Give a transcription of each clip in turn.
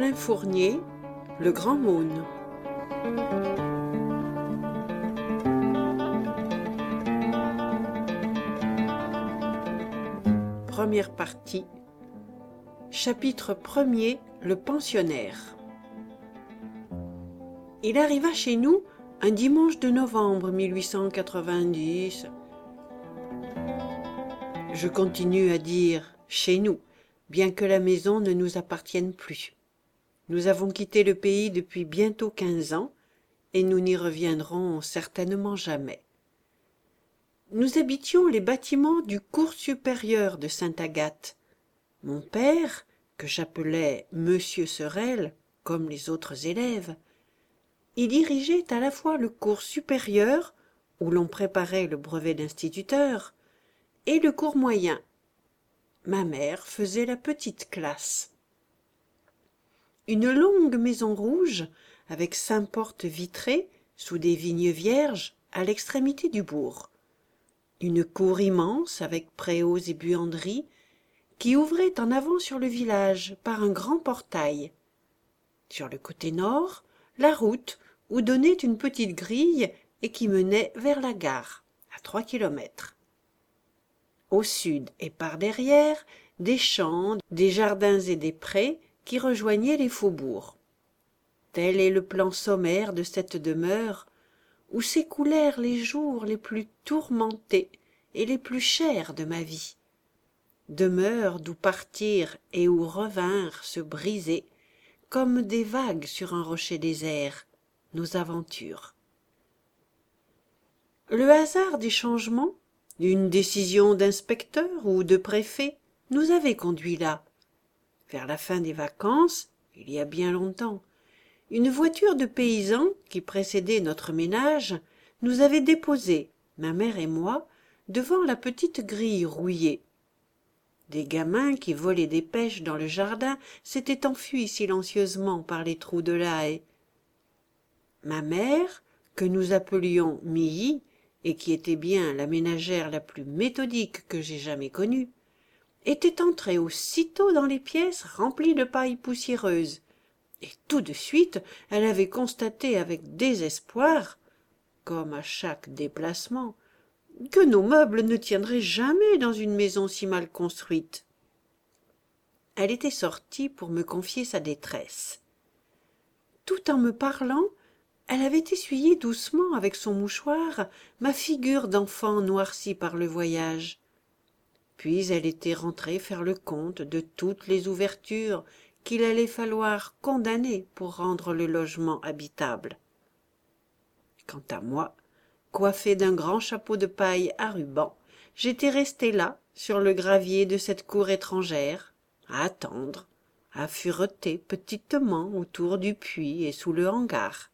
Alain Fournier, Le Grand Mône. Première partie. Chapitre 1er. Le pensionnaire. Il arriva chez nous un dimanche de novembre 1890. Je continue à dire « chez nous », bien que la maison ne nous appartienne plus. Nous avons quitté le pays depuis bientôt 15 ans, et nous n'y reviendrons certainement jamais. Nous habitions les bâtiments du cours supérieur de Sainte-Agathe. Mon père, que j'appelais Monsieur Sorel, comme les autres élèves, y dirigeait à la fois le cours supérieur, où l'on préparait le brevet d'instituteur, et le cours moyen. Ma mère faisait la petite classe. Une longue maison rouge, avec 5 portes vitrées, sous des vignes vierges, à l'extrémité du bourg. Une cour immense, avec préaux et buanderies, qui ouvrait en avant sur le village par un grand portail. Sur le côté nord, la route où donnait une petite grille et qui menait vers la gare, à 3 kilomètres. Au sud et par derrière, des champs, des jardins et des prés qui rejoignaient les faubourgs. Tel est le plan sommaire de cette demeure où s'écoulèrent les jours les plus tourmentés et les plus chers de ma vie. Demeure d'où partirent et où revinrent se briser, comme des vagues sur un rocher désert, nos aventures. Le hasard des changements, d'une décision d'inspecteur ou de préfet, nous avait conduits là. Vers la fin des vacances, il y a bien longtemps, une voiture de paysan qui précédait notre ménage nous avait déposés, ma mère et moi, devant la petite grille rouillée. Des gamins qui volaient des pêches dans le jardin s'étaient enfuis silencieusement par les trous de la haie. Ma mère, que nous appelions Milly, et qui était bien la ménagère la plus méthodique que j'aie jamais connue, était entrée aussitôt dans les pièces remplies de paille poussiéreuse, et tout de suite elle avait constaté avec désespoir, comme à chaque déplacement, que nos meubles ne tiendraient jamais dans une maison si mal construite. Elle était sortie pour me confier sa détresse. Tout en me parlant, elle avait essuyé doucement avec son mouchoir ma figure d'enfant noircie par le voyage. Puis elle était rentrée faire le compte de toutes les ouvertures qu'il allait falloir condamner pour rendre le logement habitable. Quant à moi, coiffée d'un grand chapeau de paille à ruban, j'étais restée là, sur le gravier de cette cour étrangère, à attendre, à fureter petitement autour du puits et sous le hangar.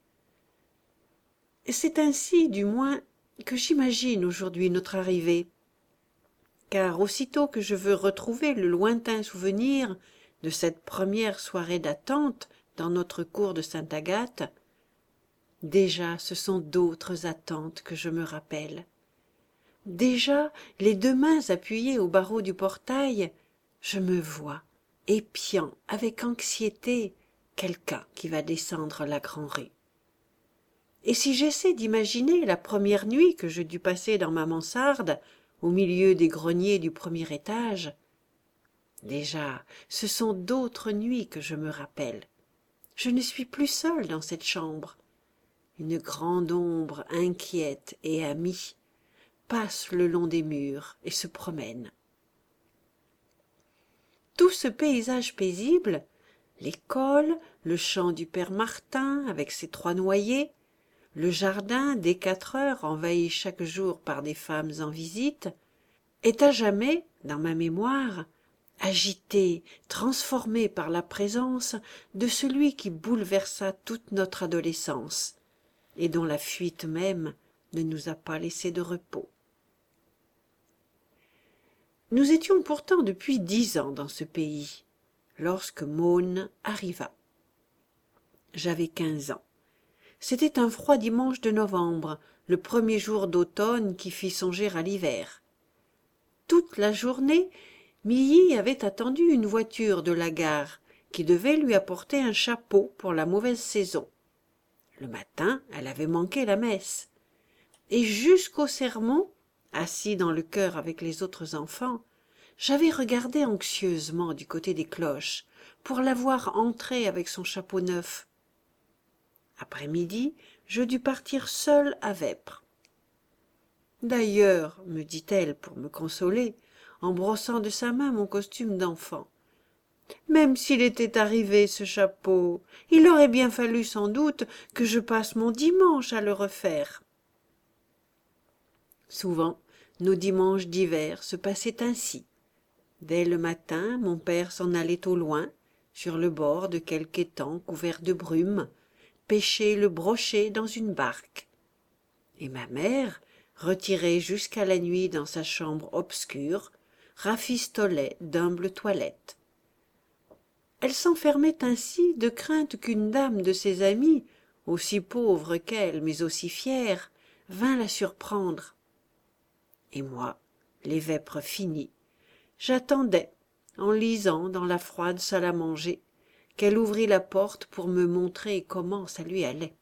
C'est ainsi, du moins, que j'imagine aujourd'hui notre arrivée, car aussitôt que je veux retrouver le lointain souvenir de cette première soirée d'attente dans notre cour de Sainte-Agathe, déjà ce sont d'autres attentes que je me rappelle. Déjà, les 2 mains appuyées au barreau du portail, je me vois, épiant avec anxiété quelqu'un qui va descendre la grande-rue. Et si j'essaie d'imaginer la première nuit que je dus passer dans ma mansarde, au milieu des greniers du premier étage, déjà, ce sont d'autres nuits que je me rappelle. Je ne suis plus seule dans cette chambre. Une grande ombre inquiète et amie passe le long des murs et se promène. Tout ce paysage paisible, l'école, le champ du père Martin avec ses 3 noyers, le jardin dès 4 heures envahi chaque jour par des femmes en visite, est à jamais, dans ma mémoire, agité, transformé par la présence de celui qui bouleversa toute notre adolescence, et dont la fuite même ne nous a pas laissé de repos. Nous étions pourtant depuis 10 ans dans ce pays, lorsque Mône arriva. J'avais 15 ans. C'était un froid dimanche de novembre, le premier jour d'automne qui fit songer à l'hiver. Toute la journée, Milly avait attendu une voiture de la gare qui devait lui apporter un chapeau pour la mauvaise saison. Le matin, elle avait manqué la messe. Et jusqu'au sermon, assis dans le chœur avec les autres enfants, j'avais regardé anxieusement du côté des cloches pour la voir entrer avec son chapeau neuf. Après-midi, je dus partir seule à Vêpres. D'ailleurs, me dit-elle pour me consoler, en brossant de sa main mon costume d'enfant, même s'il était arrivé ce chapeau, il aurait bien fallu sans doute que je passe mon dimanche à le refaire. Souvent, nos dimanches d'hiver se passaient ainsi. Dès le matin, mon père s'en allait au loin, sur le bord de quelque étang couvert de brume, pêcher le brochet dans une barque. Et ma mère, retirée jusqu'à la nuit dans sa chambre obscure, rafistolait d'humbles toilettes. Elle s'enfermait ainsi de crainte qu'une dame de ses amies, aussi pauvre qu'elle mais aussi fière, vînt la surprendre. Et moi, les vêpres finies, j'attendais, en lisant dans la froide salle à manger, qu'elle ouvrît la porte pour me montrer comment ça lui allait.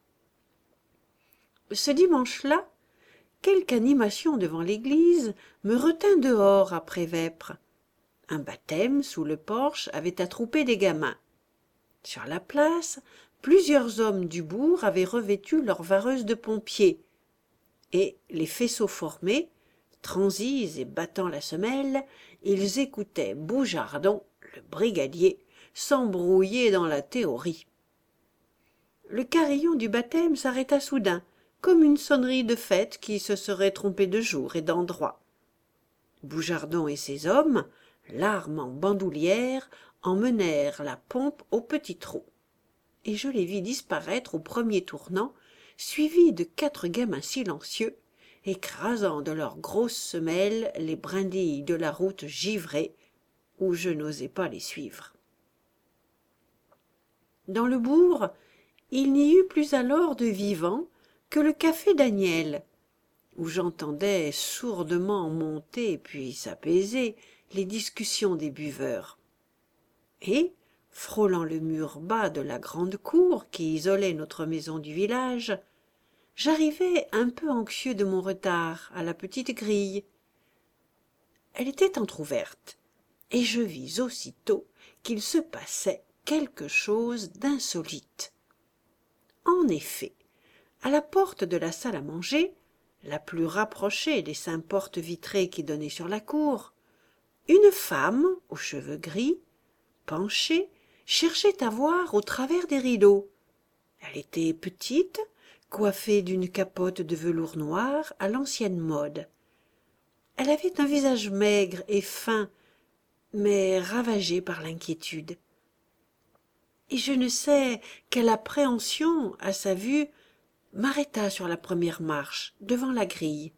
Ce dimanche-là, quelque animation devant l'église me retint dehors après vêpres. Un baptême sous le porche avait attroupé des gamins. Sur la place, plusieurs hommes du bourg avaient revêtu leurs vareuses de pompiers, et, les faisceaux formés, transis et battant la semelle, ils écoutaient Boujardon, le brigadier, s'embrouiller dans la théorie. Le carillon du baptême s'arrêta soudain, comme une sonnerie de fête qui se serait trompée de jour et d'endroit. Boujardon et ses hommes, l'arme en bandoulière, emmenèrent la pompe au petit trot, et je les vis disparaître au premier tournant, suivis de 4 gamins silencieux, écrasant de leurs grosses semelles les brindilles de la route givrée, où je n'osais pas les suivre. Dans le bourg, il n'y eut plus alors de vivant que le café d'Aniel, où j'entendais sourdement monter puis s'apaiser les discussions des buveurs. Et, frôlant le mur bas de la grande cour qui isolait notre maison du village, j'arrivai un peu anxieux de mon retard à la petite grille. Elle était entr'ouverte, et je vis aussitôt qu'il se passait quelque chose d'insolite. En effet, à la porte de la salle à manger, la plus rapprochée des 5 portes vitrées qui donnaient sur la cour, une femme aux cheveux gris, penchée, cherchait à voir au travers des rideaux. Elle était petite, coiffée d'une capote de velours noir à l'ancienne mode. Elle avait un visage maigre et fin, mais ravagé par l'inquiétude. Et je ne sais quelle appréhension, à sa vue, m'arrêta sur la première marche, devant la grille.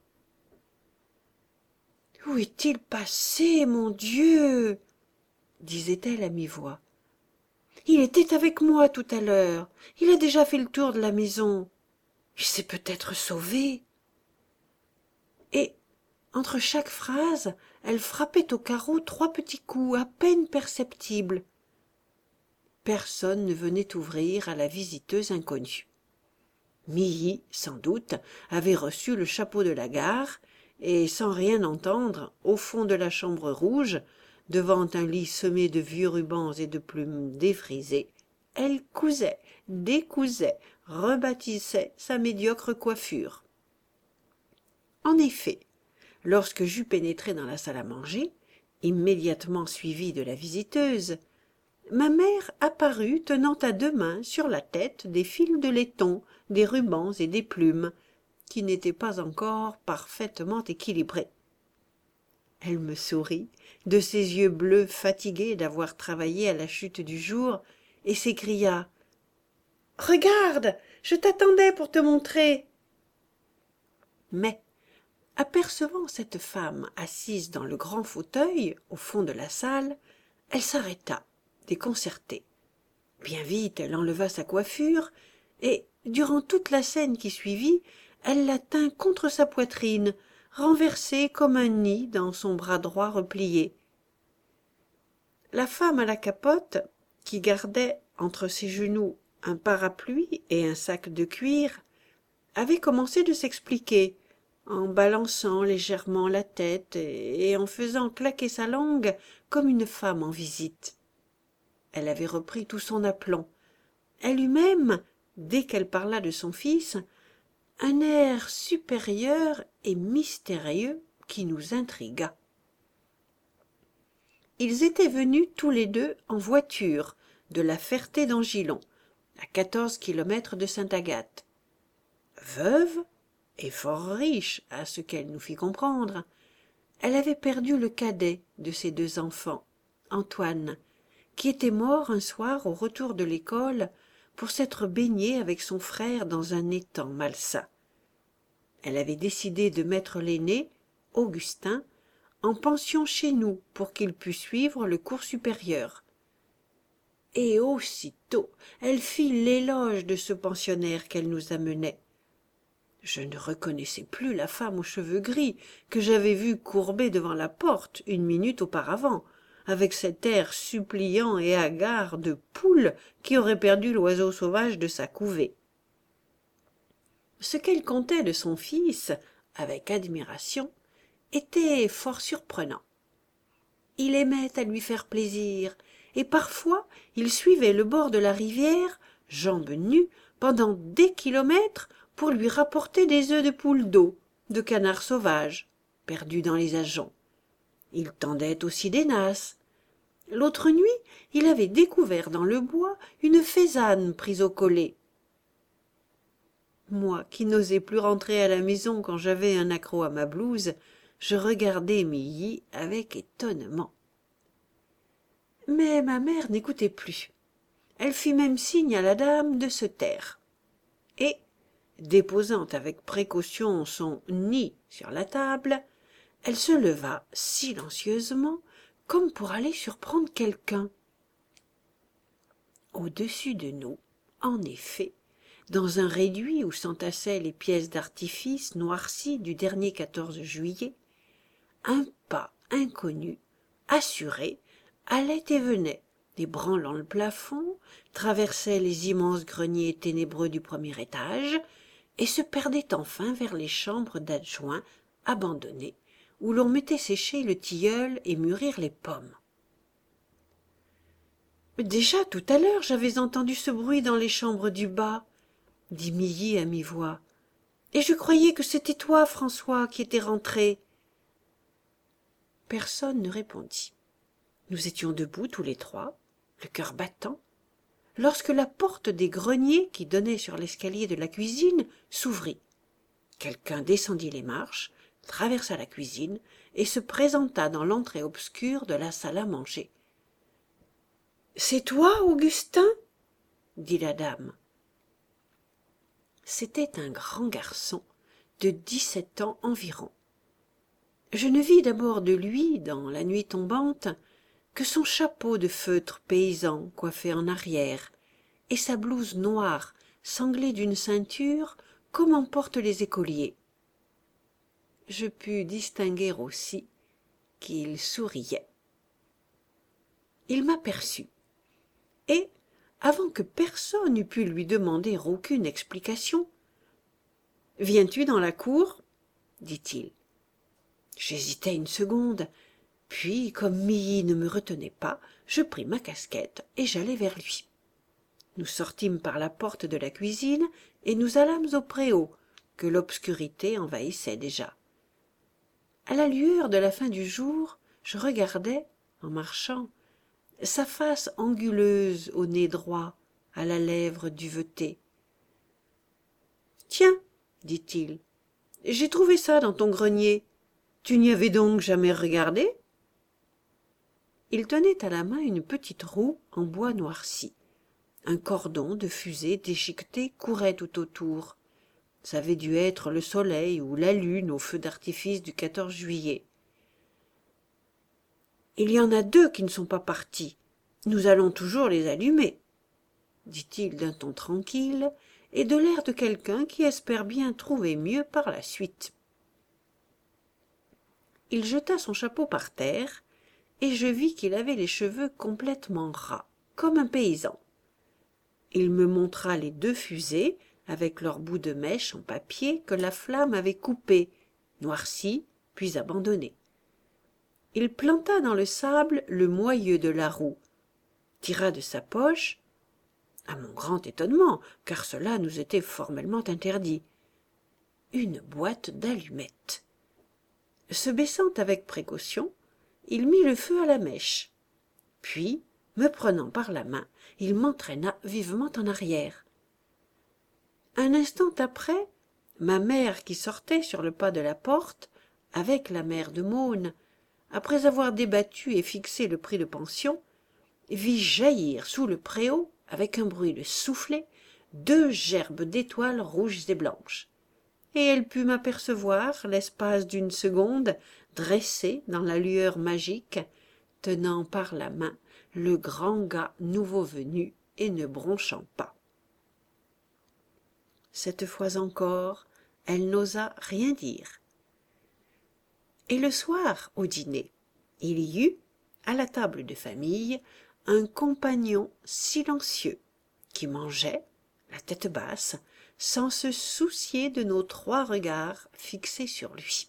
« Où est-il passé, mon Dieu ?» disait-elle à mi-voix. « Il était avec moi tout à l'heure. Il a déjà fait le tour de la maison. Il s'est peut-être sauvé. » Et, entre chaque phrase, elle frappait au carreau 3 petits coups à peine perceptibles. Personne ne venait ouvrir à la visiteuse inconnue. Milly, sans doute, avait reçu le chapeau de la gare, et sans rien entendre, au fond de la chambre rouge, devant un lit semé de vieux rubans et de plumes défrisées, elle cousait, décousait, rebâtissait sa médiocre coiffure. En effet, lorsque j'eus pénétré dans la salle à manger, immédiatement suivie de la visiteuse, ma mère apparut tenant à 2 mains sur la tête des fils de laiton, des rubans et des plumes, qui n'étaient pas encore parfaitement équilibrés. Elle me sourit, de ses yeux bleus fatigués d'avoir travaillé à la chute du jour, et s'écria « Regarde, je t'attendais pour te montrer !» Mais, apercevant cette femme assise dans le grand fauteuil, au fond de la salle, elle s'arrêta, déconcertée. Bien vite, elle enleva sa coiffure, et, durant toute la scène qui suivit, elle la tint contre sa poitrine, renversée comme un nid dans son bras droit replié. La femme à la capote, qui gardait entre ses genoux un parapluie et un sac de cuir, avait commencé de s'expliquer, en balançant légèrement la tête et en faisant claquer sa langue comme une femme en visite. Elle avait repris tout son aplomb. Elle eut même, dès qu'elle parla de son fils, un air supérieur et mystérieux qui nous intrigua. Ils étaient venus tous les deux en voiture de la Ferté-d'Angilon, à 14 kilomètres de Sainte-Agathe. Veuve et fort riche, à ce qu'elle nous fit comprendre, elle avait perdu le cadet de ses deux enfants, Antoine, qui était mort un soir au retour de l'école pour s'être baigné avec son frère dans un étang malsain. Elle avait décidé de mettre l'aîné, Augustin, en pension chez nous pour qu'il pût suivre le cours supérieur. Et aussitôt elle fit l'éloge de ce pensionnaire qu'elle nous amenait. Je ne reconnaissais plus la femme aux cheveux gris que j'avais vue courbée devant la porte une minute auparavant, avec cet air suppliant et hagard de poule qui aurait perdu l'oiseau sauvage de sa couvée. Ce qu'elle contait de son fils, avec admiration, était fort surprenant. Il aimait à lui faire plaisir, et parfois il suivait le bord de la rivière, jambes nues, pendant des kilomètres, pour lui rapporter des œufs de poule d'eau, de canards sauvages, perdus dans les ajoncs. Il tendait aussi des nasses. L'autre nuit, il avait découvert dans le bois une faisane prise au collet. Moi, qui n'osais plus rentrer à la maison quand j'avais un accroc à ma blouse, je regardais Milly avec étonnement. Mais ma mère n'écoutait plus. Elle fit même signe à la dame de se taire. Et, déposant avec précaution son nid sur la table, elle se leva silencieusement comme pour aller surprendre quelqu'un. Au-dessus de nous, en effet, dans un réduit où s'entassaient les pièces d'artifice noircies du dernier 14 juillet, un pas inconnu, assuré, allait et venait, ébranlant le plafond, traversait les immenses greniers ténébreux du premier étage et se perdait enfin vers les chambres d'adjoints abandonnées, où l'on mettait sécher le tilleul et mûrir les pommes. Déjà tout à l'heure j'avais entendu ce bruit dans les chambres du bas, dit Milly à mi-voix, et je croyais que c'était toi, François, qui étais rentré. Personne ne répondit. Nous étions debout tous les trois, le cœur battant, lorsque la porte des greniers qui donnait sur l'escalier de la cuisine s'ouvrit. Quelqu'un descendit les marches, traversa la cuisine et se présenta dans l'entrée obscure de la salle à manger. « C'est toi, Augustin ?» dit la dame. C'était un grand garçon de 17 ans environ. Je ne vis d'abord de lui, dans la nuit tombante, que son chapeau de feutre paysan coiffé en arrière, et sa blouse noire sanglée d'une ceinture comme en portent les écoliers. Je pus distinguer aussi qu'il souriait. Il m'aperçut, et, avant que personne eût pu lui demander aucune explication, « Viens-tu dans la cour ?» dit-il. J'hésitai une seconde, puis, comme Milly ne me retenait pas, je pris ma casquette et j'allai vers lui. Nous sortîmes par la porte de la cuisine et nous allâmes au préau, que l'obscurité envahissait déjà. À la lueur de la fin du jour, je regardais, en marchant, sa face anguleuse au nez droit, à la lèvre duvetée. « Tiens, dit-il, j'ai trouvé ça dans ton grenier. Tu n'y avais donc jamais regardé ?» Il tenait à la main une petite roue en bois noirci. Un cordon de fusée déchiquetée courait tout autour. Ça avait dû être le soleil ou la lune au feu d'artifice du 14 juillet. « Il y en a 2 qui ne sont pas partis. Nous allons toujours les allumer, » dit-il d'un ton tranquille et de l'air de quelqu'un qui espère bien trouver mieux par la suite. Il jeta son chapeau par terre, et je vis qu'il avait les cheveux complètement ras, comme un paysan. Il me montra les 2 fusées avec leurs bouts de mèche en papier que la flamme avait coupés, noircis, puis abandonnés. Il planta dans le sable le moyeu de la roue, tira de sa poche, à mon grand étonnement, car cela nous était formellement interdit, une boîte d'allumettes. Se baissant avec précaution, il mit le feu à la mèche. Puis, me prenant par la main, il m'entraîna vivement en arrière. Un instant après, ma mère qui sortait sur le pas de la porte, avec la mère de Maune, après avoir débattu et fixé le prix de pension, vit jaillir sous le préau, avec un bruit de soufflet, 2 gerbes d'étoiles rouges et blanches. Et elle put m'apercevoir, l'espace d'une seconde, dressée dans la lueur magique, tenant par la main le grand gars nouveau venu et ne bronchant pas. Cette fois encore, elle n'osa rien dire. Et le soir, au dîner, il y eut, à la table de famille, un compagnon silencieux qui mangeait, la tête basse, sans se soucier de nos 3 regards fixés sur lui.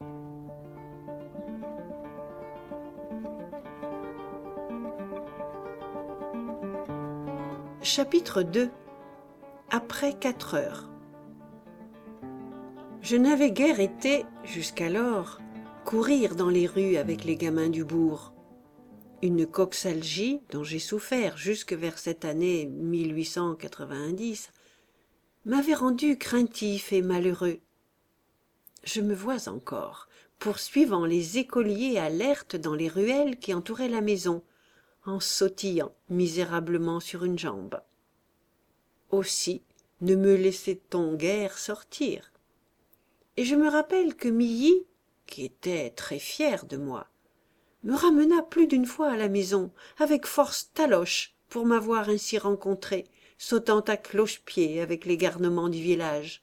Chapitre 2. Après 4 heures. Je n'avais guère été, jusqu'alors, courir dans les rues avec les gamins du bourg. Une coxalgie dont j'ai souffert jusque vers cette année 1890 m'avait rendu craintif et malheureux. Je me vois encore poursuivant les écoliers alertes dans les ruelles qui entouraient la maison, en sautillant misérablement sur une jambe. Aussi ne me laissait-on guère sortir. Et je me rappelle que Milly, qui était très fière de moi, me ramena plus d'une fois à la maison, avec force taloche, pour m'avoir ainsi rencontré, sautant à cloche-pied avec les garnements du village.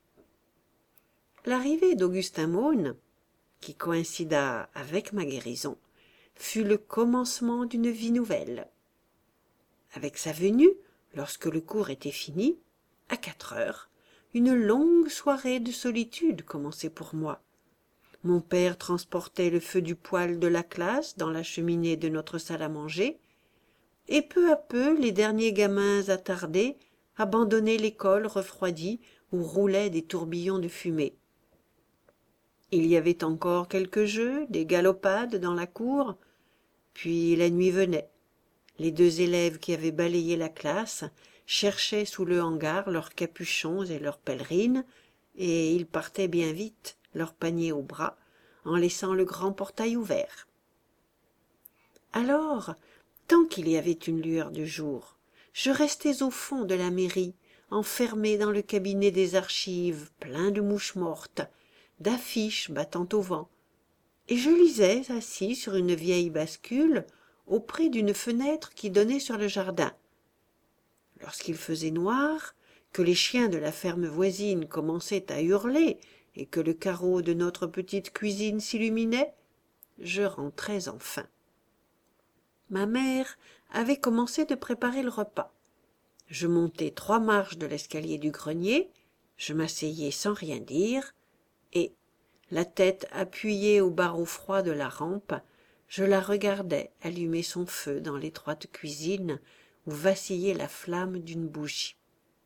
L'arrivée d'Augustin Maune, qui coïncida avec ma guérison, fut le commencement d'une vie nouvelle. Avec sa venue, lorsque le cours était fini, à 4 heures, une longue soirée de solitude commençait pour moi. Mon père transportait le feu du poêle de la classe dans la cheminée de notre salle à manger, et peu à peu les derniers gamins attardés abandonnaient l'école refroidie où roulaient des tourbillons de fumée. Il y avait encore quelques jeux, des galopades dans la cour, puis la nuit venait. Les 2 élèves qui avaient balayé la classe cherchaient sous le hangar leurs capuchons et leurs pèlerines, et ils partaient bien vite, leur panier au bras, en laissant le grand portail ouvert. Alors, tant qu'il y avait une lueur de jour, je restais au fond de la mairie, enfermé dans le cabinet des archives, plein de mouches mortes, d'affiches battant au vent, et je lisais assis sur une vieille bascule auprès d'une fenêtre qui donnait sur le jardin. Lorsqu'il faisait noir, que les chiens de la ferme voisine commençaient à hurler et que le carreau de notre petite cuisine s'illuminait, je rentrais enfin. Ma mère avait commencé de préparer le repas. Je montai 3 marches de l'escalier du grenier, je m'asseyais sans rien dire, et, la tête appuyée au barreau froid de la rampe, je la regardais allumer son feu dans l'étroite cuisine où vacillait la flamme d'une bougie.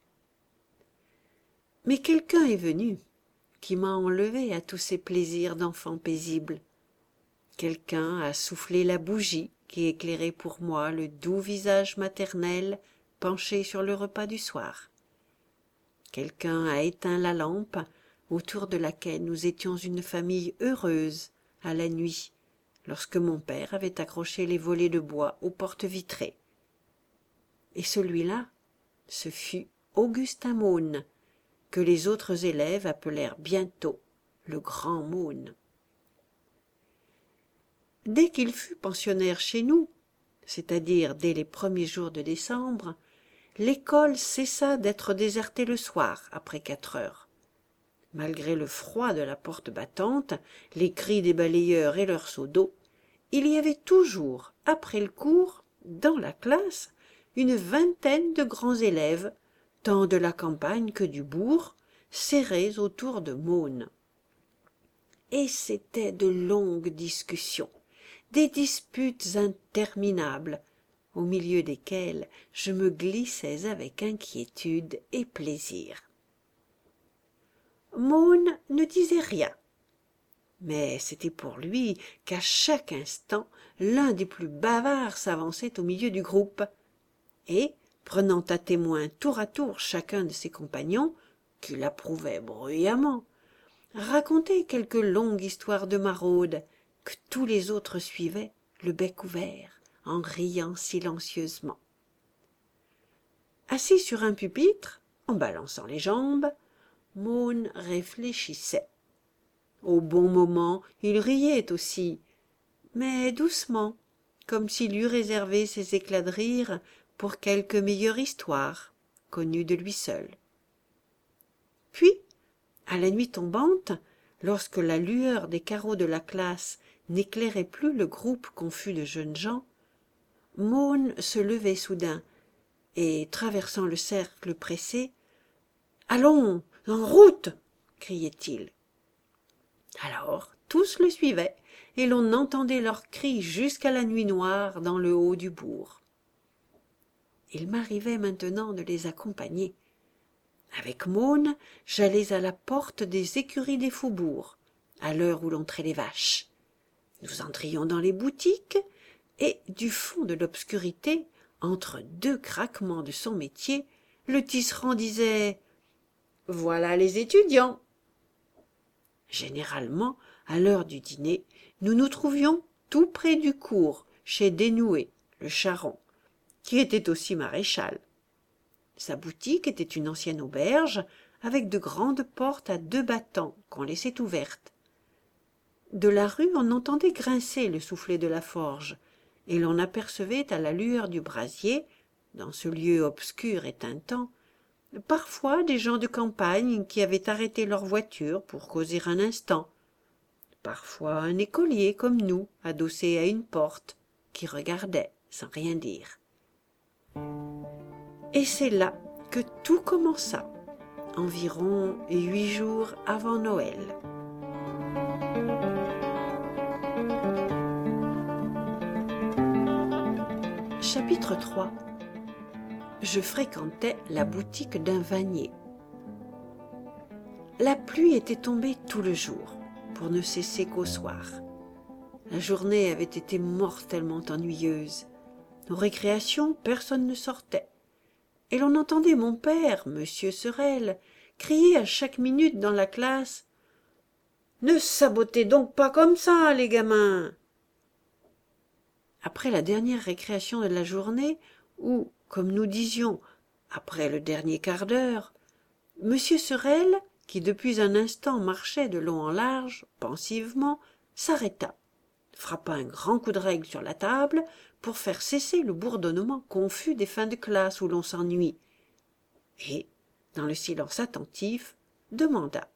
Mais quelqu'un est venu qui m'a enlevé à tous ces plaisirs d'enfant paisible. Quelqu'un a soufflé la bougie qui éclairait pour moi le doux visage maternel penché sur le repas du soir. Quelqu'un a éteint la lampe autour de laquelle nous étions une famille heureuse à la nuit, lorsque mon père avait accroché les volets de bois aux portes vitrées. Et celui-là, ce fut Augustin Maune, que les autres élèves appelèrent bientôt le grand Maune. Dès qu'il fut pensionnaire chez nous, c'est-à-dire dès les premiers jours de décembre, l'école cessa d'être désertée le soir après 4 heures. Malgré le froid de la porte battante, les cris des balayeurs et leurs seaux d'eau, il y avait toujours, après le cours, dans la classe, une vingtaine de grands élèves, tant de la campagne que du bourg, serrés autour de Môn. Et c'étaient de longues discussions, des disputes interminables, au milieu desquelles je me glissais avec inquiétude et plaisir. Môn ne disait rien, mais c'était pour lui qu'à chaque instant l'un des plus bavards s'avançait au milieu du groupe, et, prenant à témoin tour à tour chacun de ses compagnons, qu'il approuvait bruyamment, racontait quelque longue histoire de maraude que tous les autres suivaient, le bec ouvert, en riant silencieusement. Assis sur un pupitre, en balançant les jambes, Môn réfléchissait. Au bon moment, il riait aussi, mais doucement, comme s'il eût réservé ses éclats de rire pour quelque meilleure histoire, connue de lui seul. Puis, à la nuit tombante, lorsque la lueur des carreaux de la classe n'éclairait plus le groupe confus de jeunes gens, Môn se levait soudain et, traversant le cercle pressé, « Allons, en route !» criait-il. Alors tous le suivaient, et l'on entendait leurs cris jusqu'à la nuit noire dans le haut du bourg. Il m'arrivait maintenant de les accompagner. Avec Môn, j'allais à la porte des écuries des faubourgs, à l'heure où l'entraient les vaches. Nous entrions dans les boutiques, et du fond de l'obscurité, entre deux craquements de son métier, le tisserand disait « Voilà les étudiants !» Généralement, à l'heure du dîner, nous nous trouvions tout près du cours, chez Desnoué, le charron, qui était aussi maréchal. Sa boutique était une ancienne auberge, avec de grandes portes à 2 battants qu'on laissait ouvertes. De la rue, on entendait grincer le soufflet de la forge, et l'on apercevait à la lueur du brasier, dans ce lieu obscur et tintant, parfois des gens de campagne qui avaient arrêté leur voiture pour causer un instant, parfois un écolier comme nous, adossé à une porte, qui regardait sans rien dire. Et c'est là que tout commença, environ 8 jours avant Noël. Chapitre 3. Je fréquentais la boutique d'un vannier. La pluie était tombée tout le jour, pour ne cesser qu'au soir. La journée avait été mortellement ennuyeuse. Aux récréations, personne ne sortait. Et l'on entendait mon père, monsieur Sorel, crier à chaque minute dans la classe « Ne sabotez donc pas comme ça, les gamins !» Après la dernière récréation de la journée, ou, comme nous disions, après le dernier quart d'heure, monsieur Sorel, qui depuis un instant marchait de long en large, pensivement, s'arrêta, frappa un grand coup de règle sur la table pour faire cesser le bourdonnement confus des fins de classe où l'on s'ennuie, et, dans le silence attentif, demanda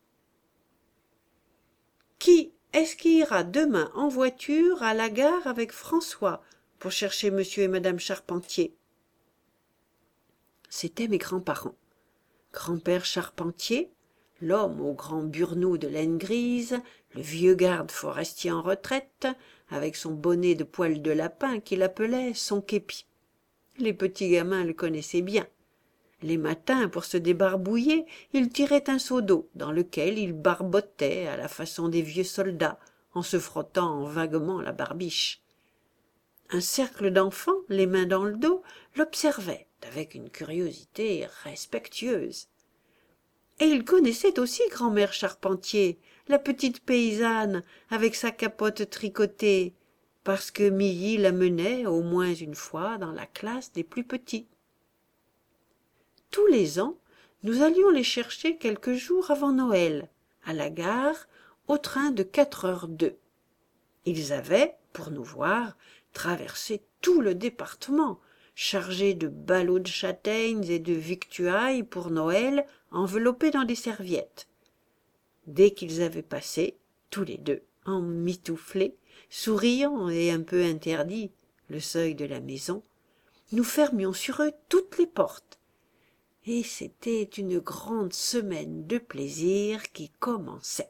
« Qui est-ce qui ira demain en voiture à la gare avec François pour chercher monsieur et madame Charpentier ?» C'étaient mes grands-parents. Grand-père Charpentier, l'homme au grand burnous de laine grise, le vieux garde forestier en retraite, avec son bonnet de poil de lapin qu'il appelait son képi. Les petits gamins le connaissaient bien. Les matins, pour se débarbouiller, il tirait un seau d'eau dans lequel il barbotait à la façon des vieux soldats, en se frottant vaguement la barbiche. Un cercle d'enfants, les mains dans le dos, l'observait avec une curiosité respectueuse. Et il connaissait aussi grand-mère Charpentier, la petite paysanne avec sa capote tricotée, parce que Milly la menait au moins une fois dans la classe des plus petits. Tous les ans, nous allions les chercher quelques jours avant Noël, à la gare, au train de 4h02. Ils avaient, pour nous voir, traversé tout le département, chargés de ballots de châtaignes et de victuailles pour Noël enveloppés dans des serviettes. Dès qu'ils avaient passé, tous les deux, emmitouflés, souriants et un peu interdits, le seuil de la maison, nous fermions sur eux toutes les portes. Et c'était une grande semaine de plaisir qui commençait.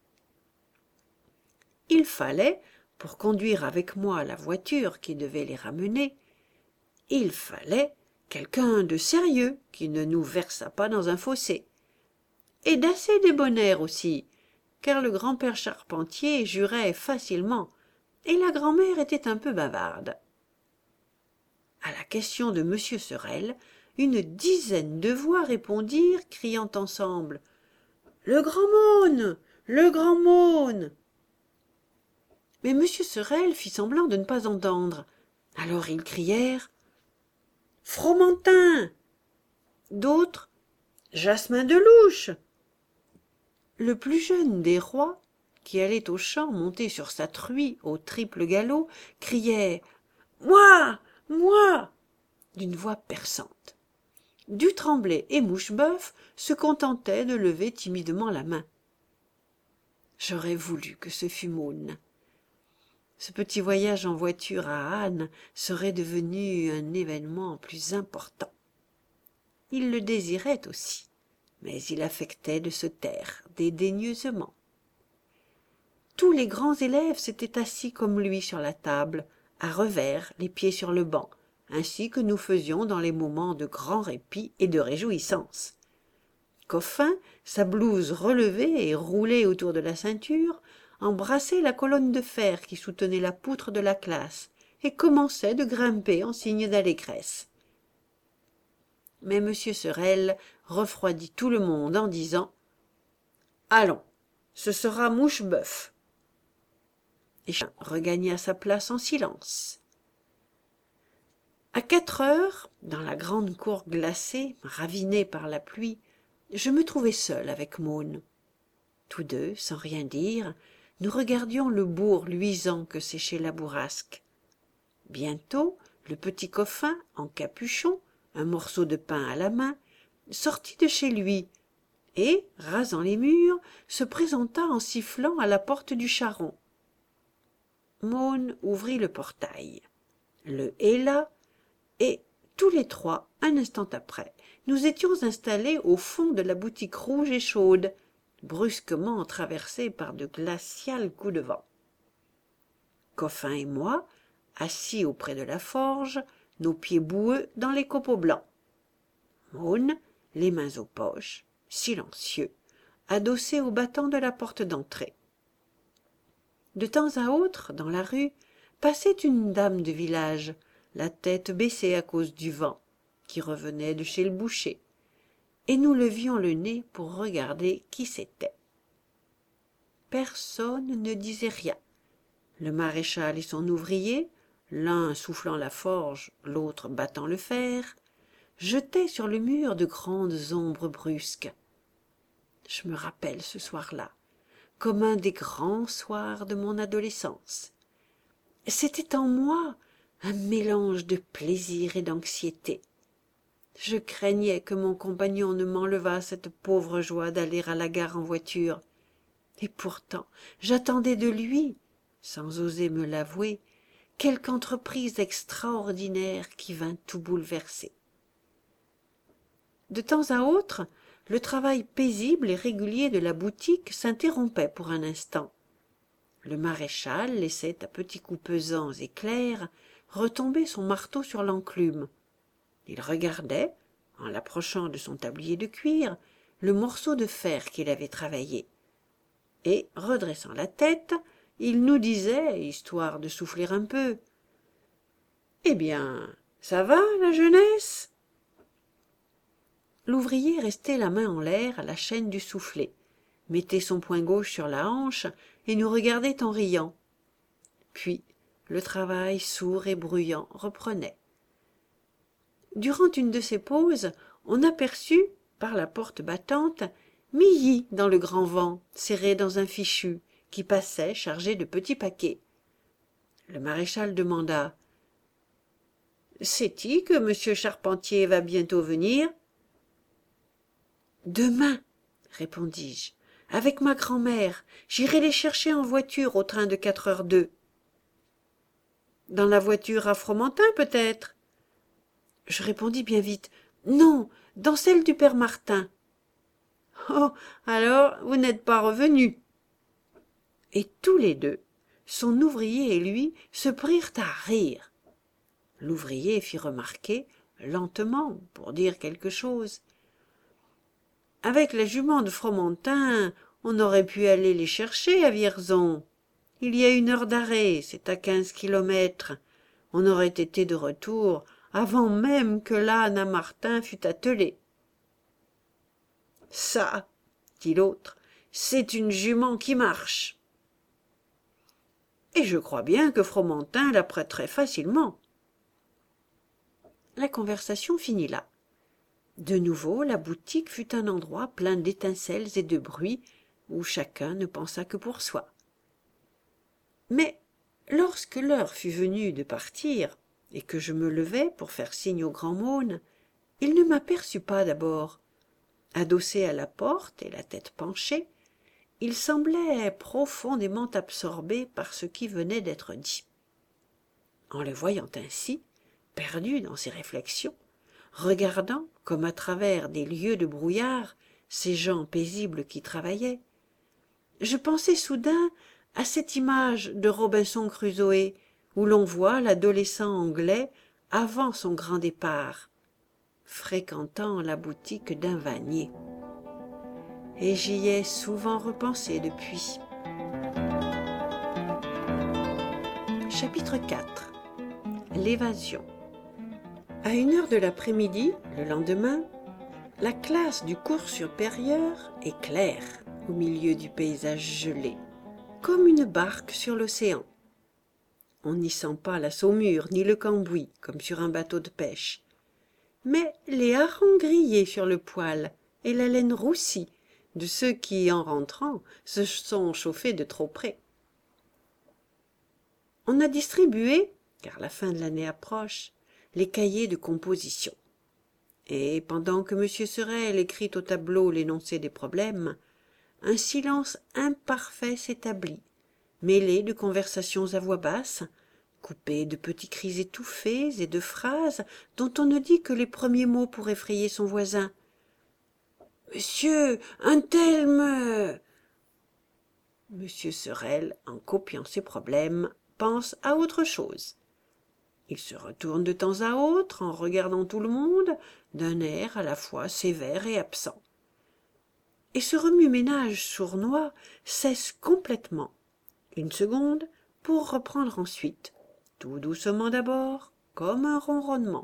Il fallait, pour conduire avec moi la voiture qui devait les ramener, il fallait quelqu'un de sérieux qui ne nous versât pas dans un fossé, et d'assez débonnaire aussi, car le grand-père Charpentier jurait facilement, et la grand-mère était un peu bavarde. À la question de M. Sorel, une dizaine de voix répondirent, criant ensemble « Le grand mône! Le grand mône !» Mais M. Sorel fit semblant de ne pas entendre. Alors ils crièrent « Fromentin !» D'autres « Jasmin de Louche !» Le plus jeune des rois, qui allait au champ monté sur sa truie au triple galop, criait « Moi! Moi !» d'une voix perçante. Du Tremblay et Mouche-Boeuf se contentaient de lever timidement la main. J'aurais voulu que ce fût Mône. Ce petit voyage en voiture à Âne serait devenu un événement plus important. Il le désirait aussi, mais il affectait de se taire dédaigneusement. Tous les grands élèves s'étaient assis comme lui sur la table, à revers, les pieds sur le banc, ainsi que nous faisions dans les moments de grand répit et de réjouissance. Coffin, sa blouse relevée et roulée autour de la ceinture, embrassait la colonne de fer qui soutenait la poutre de la classe et commençait de grimper en signe d'allégresse. Mais M. Sorel refroidit tout le monde en disant « Allons, ce sera Mouche-Boeuf !» et chacun regagna sa place en silence. À 4 heures, dans la grande cour glacée, ravinée par la pluie, je me trouvai seul avec Mône. Tous deux, sans rien dire, nous regardions le bourg luisant que séchait la bourrasque. Bientôt, le petit Coffin, en capuchon, un morceau de pain à la main, sortit de chez lui et, rasant les murs, se présenta en sifflant à la porte du charron. Mône ouvrit le portail, le héla, et tous les trois, un instant après, nous étions installés au fond de la boutique rouge et chaude, brusquement traversée par de glaciales coups de vent. Coffin et moi, assis auprès de la forge, nos pieds boueux dans les copeaux blancs. Mône, les mains aux poches, silencieux, adossé au battant de la porte d'entrée. De temps à autre, dans la rue, passait une dame de village, la tête baissée à cause du vent, qui revenait de chez le boucher, et nous levions le nez pour regarder qui c'était. Personne ne disait rien. Le maréchal et son ouvrier, l'un soufflant la forge, l'autre battant le fer, jetaient sur le mur de grandes ombres brusques. Je me rappelle ce soir-là, comme un des grands soirs de mon adolescence. C'était en moi un mélange de plaisir et d'anxiété. Je craignais que mon compagnon ne m'enlevât cette pauvre joie d'aller à la gare en voiture. Et pourtant, j'attendais de lui, sans oser me l'avouer, quelque entreprise extraordinaire qui vint tout bouleverser. De temps à autre, le travail paisible et régulier de la boutique s'interrompait pour un instant. Le maréchal laissait à petits coups pesants et clairs retomber son marteau sur l'enclume. Il regardait, en l'approchant de son tablier de cuir, le morceau de fer qu'il avait travaillé. Et, redressant la tête, il nous disait, histoire de souffler un peu, « Eh bien, ça va, la jeunesse ?» L'ouvrier restait la main en l'air à la chaîne du soufflet, mettait son poing gauche sur la hanche et nous regardait en riant. Puis, le travail sourd et bruyant reprenait. Durant une de ces pauses, on aperçut, par la porte battante, Milly dans le grand vent, serré dans un fichu, qui passait chargé de petits paquets. Le maréchal demanda « Sais-tu que monsieur Charpentier va bientôt venir ?»« Demain, répondis-je, avec ma grand-mère, j'irai les chercher en voiture au train de 4h02. Dans la voiture à Fromentin, peut-être ? Je répondis bien vite. Non, dans celle du père Martin. Oh, alors vous n'êtes pas revenus. Et tous les deux, son ouvrier et lui, se prirent à rire. L'ouvrier fit remarquer, lentement, pour dire quelque chose. Avec la jument de Fromentin, on aurait pu aller les chercher à Vierzon. Il y a 1 heure d'arrêt, c'est à 15 kilomètres. On aurait été de retour avant même que l'âne à Martin fût attelé. Ça, dit l'autre, c'est une jument qui marche. Et je crois bien que Fromentin la prêterait facilement. La conversation finit là. De nouveau, la boutique fut un endroit plein d'étincelles et de bruit, où chacun ne pensa que pour soi. Mais lorsque l'heure fut venue de partir, et que je me levai pour faire signe au grand Mône, il ne m'aperçut pas d'abord. Adossé à la porte et la tête penchée, il semblait profondément absorbé par ce qui venait d'être dit. En le voyant ainsi, perdu dans ses réflexions, regardant, comme à travers des lieues de brouillard, ces gens paisibles qui travaillaient, je pensai soudain à cette image de Robinson Crusoé, où l'on voit l'adolescent anglais avant son grand départ, fréquentant la boutique d'un vannier. Et j'y ai souvent repensé depuis. Chapitre 4. L'évasion. À 1 heure de l'après-midi, le lendemain, la classe du cours supérieur est claire au milieu du paysage gelé, comme une barque sur l'océan. On n'y sent pas la saumure ni le cambouis, comme sur un bateau de pêche, mais les harengs grillés sur le poêle et la laine roussie de ceux qui, en rentrant, se sont chauffés de trop près. On a distribué, car la fin de l'année approche, les cahiers de composition. Et pendant que M. Sorel écrit au tableau l'énoncé des problèmes, un silence imparfait s'établit, mêlé de conversations à voix basse, coupé de petits cris étouffés et de phrases dont on ne dit que les premiers mots pour effrayer son voisin. « Monsieur, un tel me... » M. Sorel, en copiant ses problèmes, pense à autre chose. Il se retourne de temps à autre en regardant tout le monde d'un air à la fois sévère et absent. Et ce remue-ménage sournois cesse complètement, 1 seconde, pour reprendre ensuite, tout doucement d'abord, comme un ronronnement.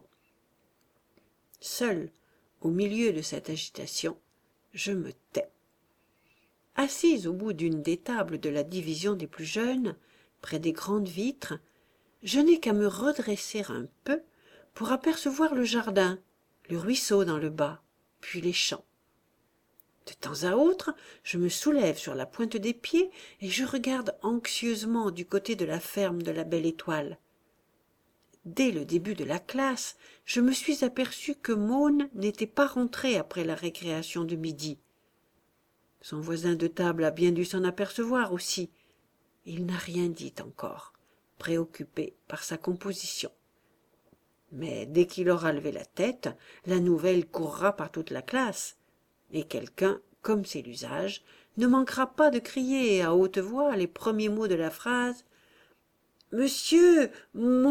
Seul, au milieu de cette agitation, je me tais. Assise au bout d'une des tables de la division des plus jeunes, près des grandes vitres, je n'ai qu'à me redresser un peu pour apercevoir le jardin, le ruisseau dans le bas, puis les champs. De temps à autre, je me soulève sur la pointe des pieds et je regarde anxieusement du côté de la ferme de la Belle Étoile. Dès le début de la classe, je me suis aperçu que Mône n'était pas rentré après la récréation de midi. Son voisin de table a bien dû s'en apercevoir aussi. Il n'a rien dit encore, préoccupé par sa composition. Mais dès qu'il aura levé la tête, la nouvelle courra par toute la classe, et quelqu'un, comme c'est l'usage, ne manquera pas de crier à haute voix les premiers mots de la phrase « Monsieur, Mône !»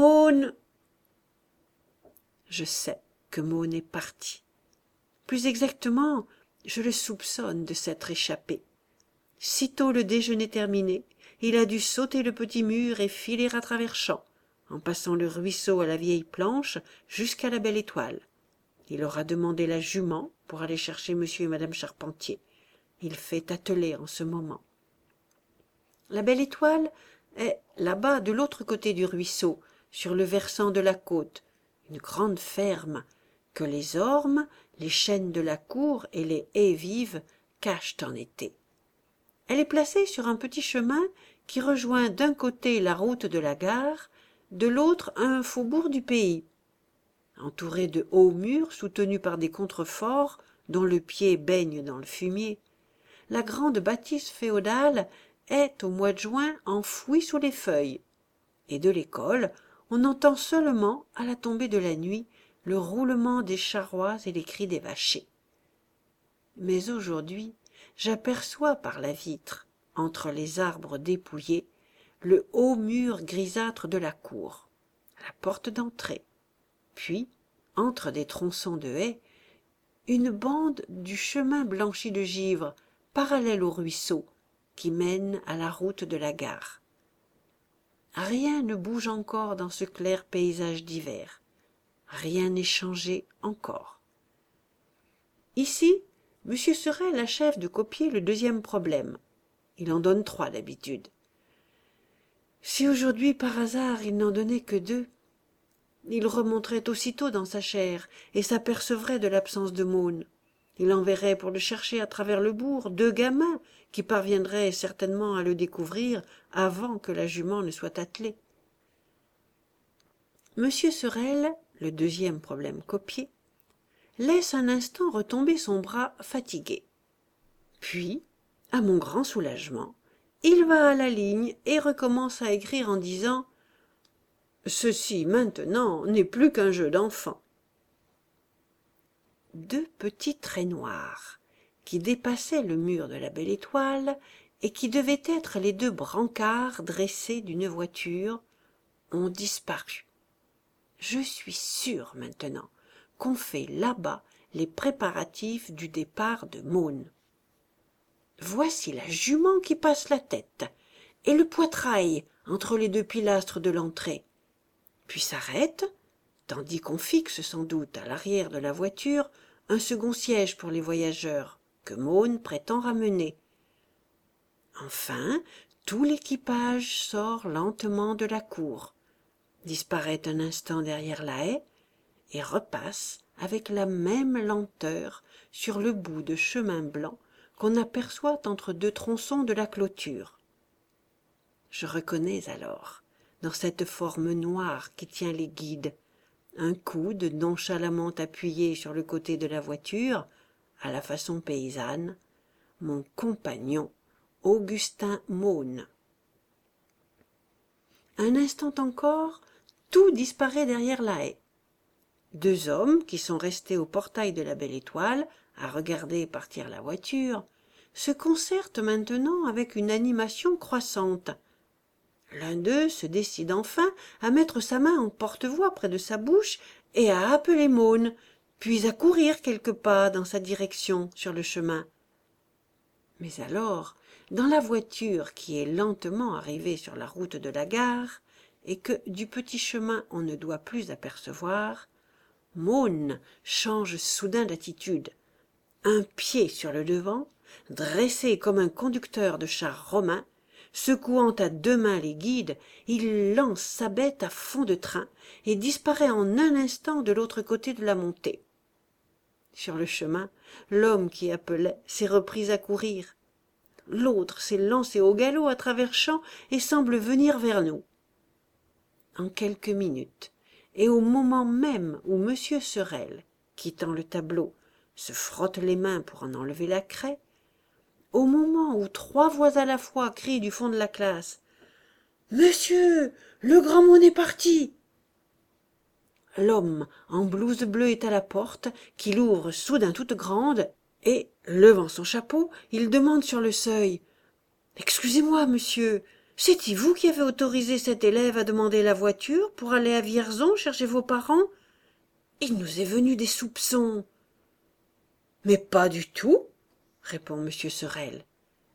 Je sais que Mône est parti. Plus exactement, je le soupçonne de s'être échappé. Sitôt le déjeuner terminé, il a dû sauter le petit mur et filer à travers champs, en passant le ruisseau à la vieille planche jusqu'à la Belle Étoile. Il aura demandé la jument pour aller chercher M. et Mme Charpentier. Il fait atteler en ce moment. La Belle Étoile est là-bas de l'autre côté du ruisseau, sur le versant de la côte, une grande ferme que les ormes, les chênes de la cour et les haies vives cachent en été. Elle est placée sur un petit chemin qui rejoint d'un côté la route de la gare, de l'autre un faubourg du pays. Entourée de hauts murs soutenus par des contreforts dont le pied baigne dans le fumier, la grande bâtisse féodale est, au mois de juin, enfouie sous les feuilles, et de l'école, on entend seulement, à la tombée de la nuit, le roulement des charrois et les cris des vachers. Mais aujourd'hui, j'aperçois par la vitre, entre les arbres dépouillés, le haut mur grisâtre de la cour, la porte d'entrée, puis, entre des tronçons de haies, une bande du chemin blanchi de givre, parallèle au ruisseau, qui mène à la route de la gare. Rien ne bouge encore dans ce clair paysage d'hiver. Rien n'est changé encore. Ici, M. Sorel achève de copier le deuxième problème. Il en donne 3 d'habitude. Si aujourd'hui, par hasard, il n'en donnait que 2, il remonterait aussitôt dans sa chaire et s'apercevrait de l'absence de Maune. Il enverrait pour le chercher à travers le bourg 2 gamins qui parviendraient certainement à le découvrir avant que la jument ne soit attelée. M. Sorel, le deuxième problème copié, laisse un instant retomber son bras fatigué. Puis, à mon grand soulagement, il va à la ligne et recommence à écrire en disant « Ceci, maintenant, n'est plus qu'un jeu d'enfant. » 2 petits traits noirs, qui dépassaient le mur de la Belle Étoile et qui devaient être les 2 brancards dressés d'une voiture, ont disparu. Je suis sûre maintenant qu'on fait là-bas les préparatifs du départ de Maune. Voici la jument qui passe la tête et le poitrail entre les 2 pilastres de l'entrée, puis s'arrête, tandis qu'on fixe sans doute à l'arrière de la voiture un second siège pour les voyageurs que Maune prétend ramener. Enfin, tout l'équipage sort lentement de la cour, disparaît un instant derrière la haie et repasse avec la même lenteur sur le bout de chemin blanc qu'on aperçoit entre 2 tronçons de la clôture. Je reconnais alors, dans cette forme noire qui tient les guides, un coude nonchalamment appuyé sur le côté de la voiture, à la façon paysanne, mon compagnon Augustin Maune. Un instant encore, tout disparaît derrière la haie. 2 hommes, qui sont restés au portail de la Belle Étoile, à regarder partir la voiture, se concertent maintenant avec une animation croissante. L'un d'eux se décide enfin à mettre sa main en porte-voix près de sa bouche et à appeler Maune, puis à courir quelques pas dans sa direction sur le chemin. Mais alors, dans la voiture qui est lentement arrivée sur la route de la gare et que du petit chemin on ne doit plus apercevoir, Maune change soudain d'attitude. Un pied sur le devant, dressé comme un conducteur de char romain, secouant à 2 mains les guides, il lance sa bête à fond de train et disparaît en un instant de l'autre côté de la montée. Sur le chemin, l'homme qui appelait s'est repris à courir. L'autre s'est lancé au galop à travers champs et semble venir vers nous. En quelques minutes, et au moment même où M. Sorel, quittant le tableau, se frotte les mains pour en enlever la craie, au moment où 3 voix à la fois crient du fond de la classe « Monsieur, le grand Maune est parti !» L'homme en blouse bleue est à la porte, qu'il ouvre soudain toute grande, et, levant son chapeau, il demande sur le seuil « Excusez-moi, monsieur, c'est-il vous qui avez autorisé cet élève à demander la voiture pour aller à Vierzon chercher vos parents ? Il nous est venu des soupçons. » « Mais pas du tout, » répond M. Sorel.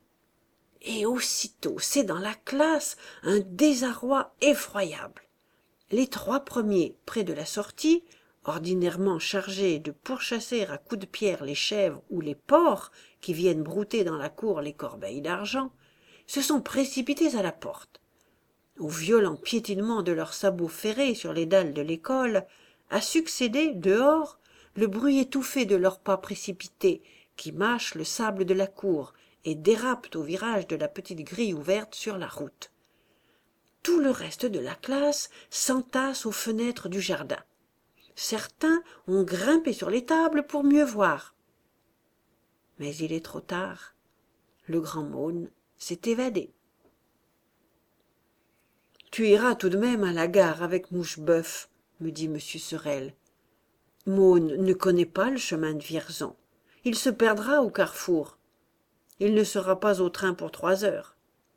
Et aussitôt, c'est dans la classe un désarroi effroyable. Les 3 premiers, près de la sortie, ordinairement chargés de pourchasser à coups de pierre les chèvres ou les porcs qui viennent brouter dans la cour les corbeilles d'argent, se sont précipités à la porte. Au violent piétinement de leurs sabots ferrés sur les dalles de l'école a succédé, dehors, le bruit étouffé de leurs pas précipités qui mâchent le sable de la cour et dérapent au virage de la petite grille ouverte sur la route. Tout le reste de la classe s'entasse aux fenêtres du jardin. Certains ont grimpé sur les tables pour mieux voir. Mais il est trop tard. Le grand Maune s'est évadé. « Tu iras tout de même à la gare avec Mouche-Boeuf, me dit M. Sorel. Môn ne connaît pas le chemin de Vierzon. Il se perdra au carrefour. Il ne sera pas au train pour 3 heures.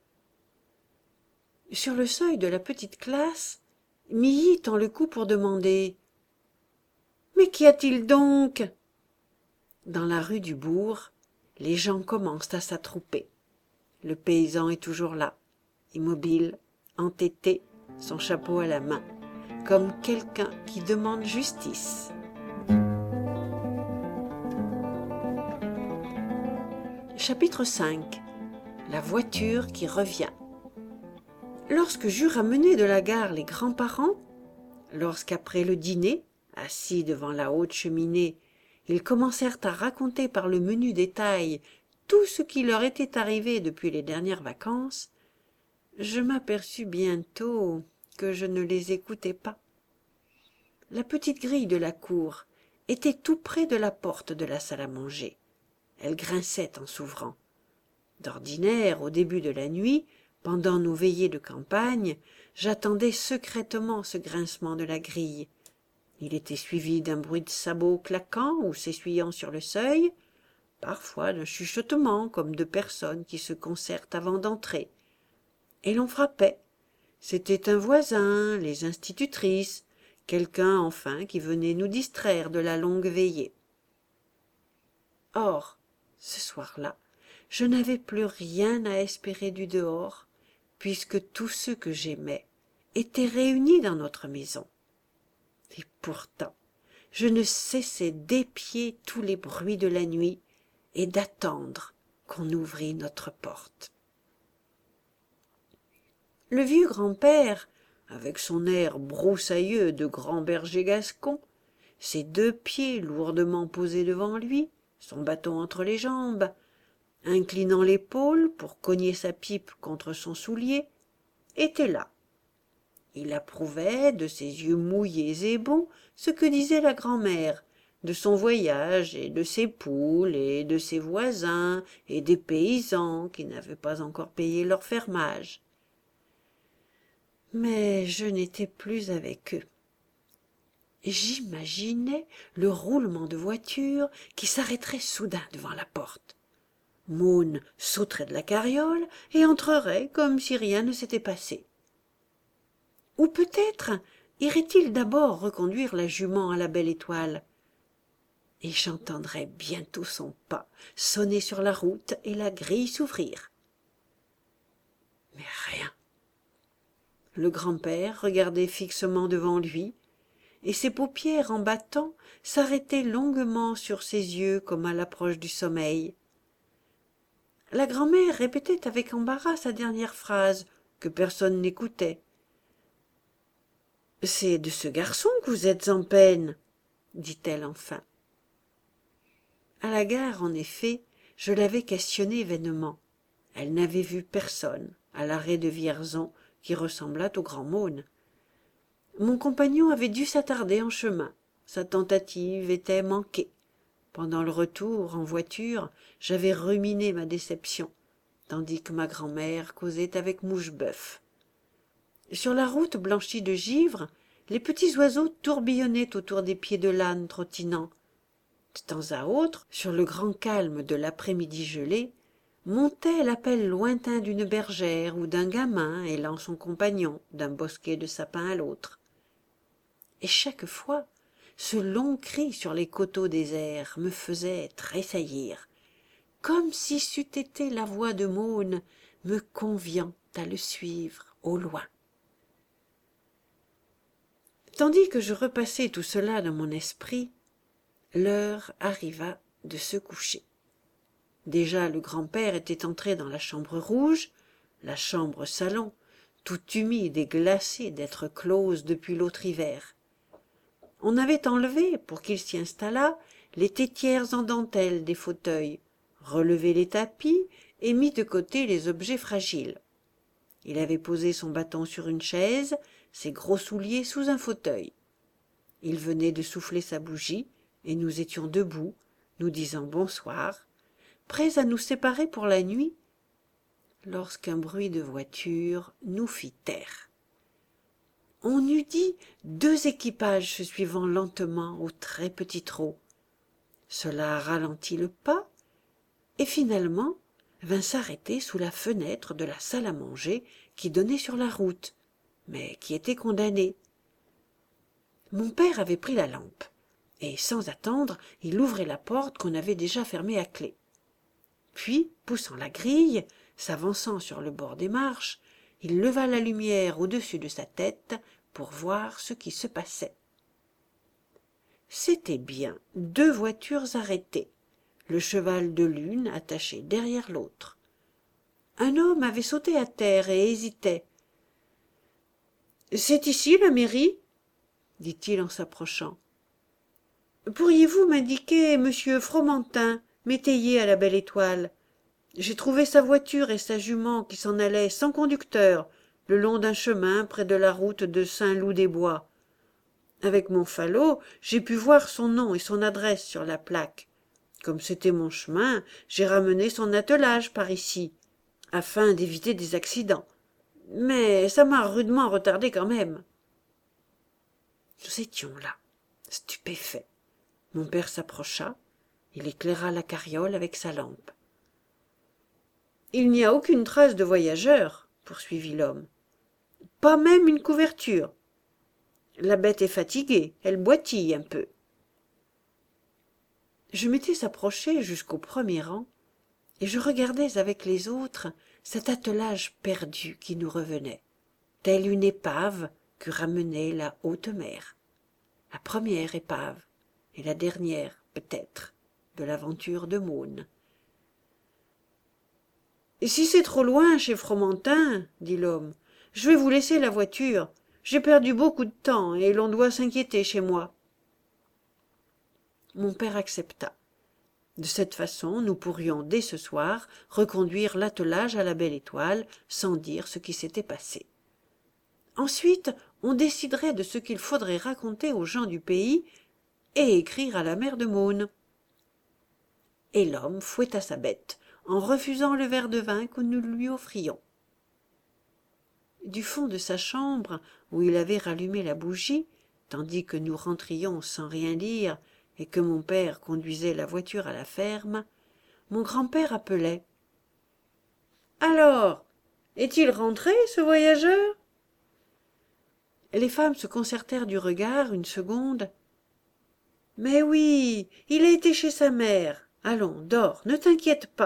Sur le seuil de la petite classe, Milly tend le cou pour demander « Mais qu'y a-t-il donc ?» Dans la rue du bourg, les gens commencent à s'attrouper. Le paysan est toujours là, immobile, entêté, son chapeau à la main, comme quelqu'un qui demande justice. Chapitre 5. La voiture qui revient. Lorsque j'eus ramené de la gare les grands-parents, lorsqu'après le dîner, assis devant la haute cheminée, ils commencèrent à raconter par le menu détail tout ce qui leur était arrivé depuis les dernières vacances, je m'aperçus bientôt que je ne les écoutais pas. La petite grille de la cour était tout près de la porte de la salle à manger. Elle grinçait en s'ouvrant. D'ordinaire, au début de la nuit, pendant nos veillées de campagne, j'attendais secrètement ce grincement de la grille. Il était suivi d'un bruit de sabots claquant ou s'essuyant sur le seuil, parfois d'un chuchotement comme de personnes qui se concertent avant d'entrer. Et l'on frappait. C'était un voisin, les institutrices, quelqu'un enfin qui venait nous distraire de la longue veillée. Or, ce soir-là, je n'avais plus rien à espérer du dehors, puisque tous ceux que j'aimais étaient réunis dans notre maison. Et pourtant, je ne cessais d'épier tous les bruits de la nuit et d'attendre qu'on ouvrît notre porte. Le vieux grand-père, avec son air broussailleux de grand berger gascon, ses 2 pieds lourdement posés devant lui, son bâton entre les jambes, inclinant l'épaule pour cogner sa pipe contre son soulier, était là. Il approuvait de ses yeux mouillés et bons ce que disait la grand-mère, de son voyage et de ses poules et de ses voisins et des paysans qui n'avaient pas encore payé leur fermage. Mais je n'étais plus avec eux. J'imaginais le roulement de voiture qui s'arrêterait soudain devant la porte. Môn sauterait de la carriole et entrerait comme si rien ne s'était passé. Ou peut-être irait-il d'abord reconduire la jument à la Belle Étoile. Et j'entendrais bientôt son pas sonner sur la route et la grille s'ouvrir. Mais rien. Le grand-père regardait fixement devant lui, et ses paupières en battant s'arrêtaient longuement sur ses yeux comme à l'approche du sommeil. La grand-mère répétait avec embarras sa dernière phrase, que personne n'écoutait. « C'est de ce garçon que vous êtes en peine, » dit-elle enfin. À la gare, en effet, je l'avais questionnée vainement. Elle n'avait vu personne, à l'arrêt de Vierzon, qui ressemblât au grand Môn. Mon compagnon avait dû s'attarder en chemin. Sa tentative était manquée. Pendant le retour, en voiture, j'avais ruminé ma déception, tandis que ma grand-mère causait avec Mouche-Bœuf. Sur la route blanchie de givre, les petits oiseaux tourbillonnaient autour des pieds de l'âne trottinant. De temps à autre, sur le grand calme de l'après-midi gelé, montait l'appel lointain d'une bergère ou d'un gamin hélant son compagnon d'un bosquet de sapins à l'autre. Et chaque fois, ce long cri sur les coteaux déserts me faisait tressaillir, comme si c'eût été la voix de Môn me conviant à le suivre au loin. Tandis que je repassais tout cela dans mon esprit, l'heure arriva de se coucher. Déjà le grand-père était entré dans la chambre rouge, la chambre-salon, toute humide et glacée d'être close depuis l'autre hiver. On avait enlevé, pour qu'il s'y installât, les tétières en dentelle des fauteuils, relevé les tapis et mis de côté les objets fragiles. Il avait posé son bâton sur une chaise, ses gros souliers sous un fauteuil. Il venait de souffler sa bougie, et nous étions debout, nous disant bonsoir, prêts à nous séparer pour la nuit, lorsqu'un bruit de voiture nous fit taire. On eût dit 2 équipages se suivant lentement au très petit trot. Cela ralentit le pas et finalement vint s'arrêter sous la fenêtre de la salle à manger qui donnait sur la route, mais qui était condamnée. Mon père avait pris la lampe, et sans attendre, il ouvrait la porte qu'on avait déjà fermée à clé. Puis, poussant la grille, s'avançant sur le bord des marches, il leva la lumière au-dessus de sa tête pour voir ce qui se passait. C'étaient bien 2 voitures arrêtées, le cheval de l'une attaché derrière l'autre. Un homme avait sauté à terre et hésitait. « C'est ici la mairie ?» dit-il en s'approchant. « Pourriez-vous m'indiquer monsieur Fromentin, métayer à la Belle Étoile ? J'ai trouvé sa voiture et sa jument qui s'en allaient sans conducteur le long d'un chemin près de la route de Saint-Loup-des-Bois. Avec mon falot, j'ai pu voir son nom et son adresse sur la plaque. Comme c'était mon chemin, j'ai ramené son attelage par ici, afin d'éviter des accidents. Mais ça m'a rudement retardé quand même. » Nous étions là, stupéfaits. Mon père s'approcha, il éclaira la carriole avec sa lampe. « Il n'y a aucune trace de voyageurs, » poursuivit l'homme. « Pas même une couverture. La bête est fatiguée, elle boitille un peu. » Je m'étais approché jusqu'au premier rang, et je regardais avec les autres cet attelage perdu qui nous revenait, telle une épave que ramenait la haute mer. La première épave, et la dernière, peut-être, de l'aventure de Maune. « Et si c'est trop loin chez Fromentin, dit l'homme, je vais vous laisser la voiture. J'ai perdu beaucoup de temps et l'on doit s'inquiéter chez moi. » Mon père accepta. De cette façon, nous pourrions dès ce soir reconduire l'attelage à la Belle Étoile sans dire ce qui s'était passé. Ensuite, on déciderait de ce qu'il faudrait raconter aux gens du pays et écrire à la mère de Maune. Et l'homme fouetta sa bête en refusant le verre de vin que nous lui offrions. Du fond de sa chambre, où il avait rallumé la bougie, tandis que nous rentrions sans rien dire et que mon père conduisait la voiture à la ferme, mon grand-père appelait. « Alors, est-il rentré, ce voyageur ?» Les femmes se concertèrent du regard une seconde. « Mais oui, il a été chez sa mère. Allons, dors, ne t'inquiète pas. »«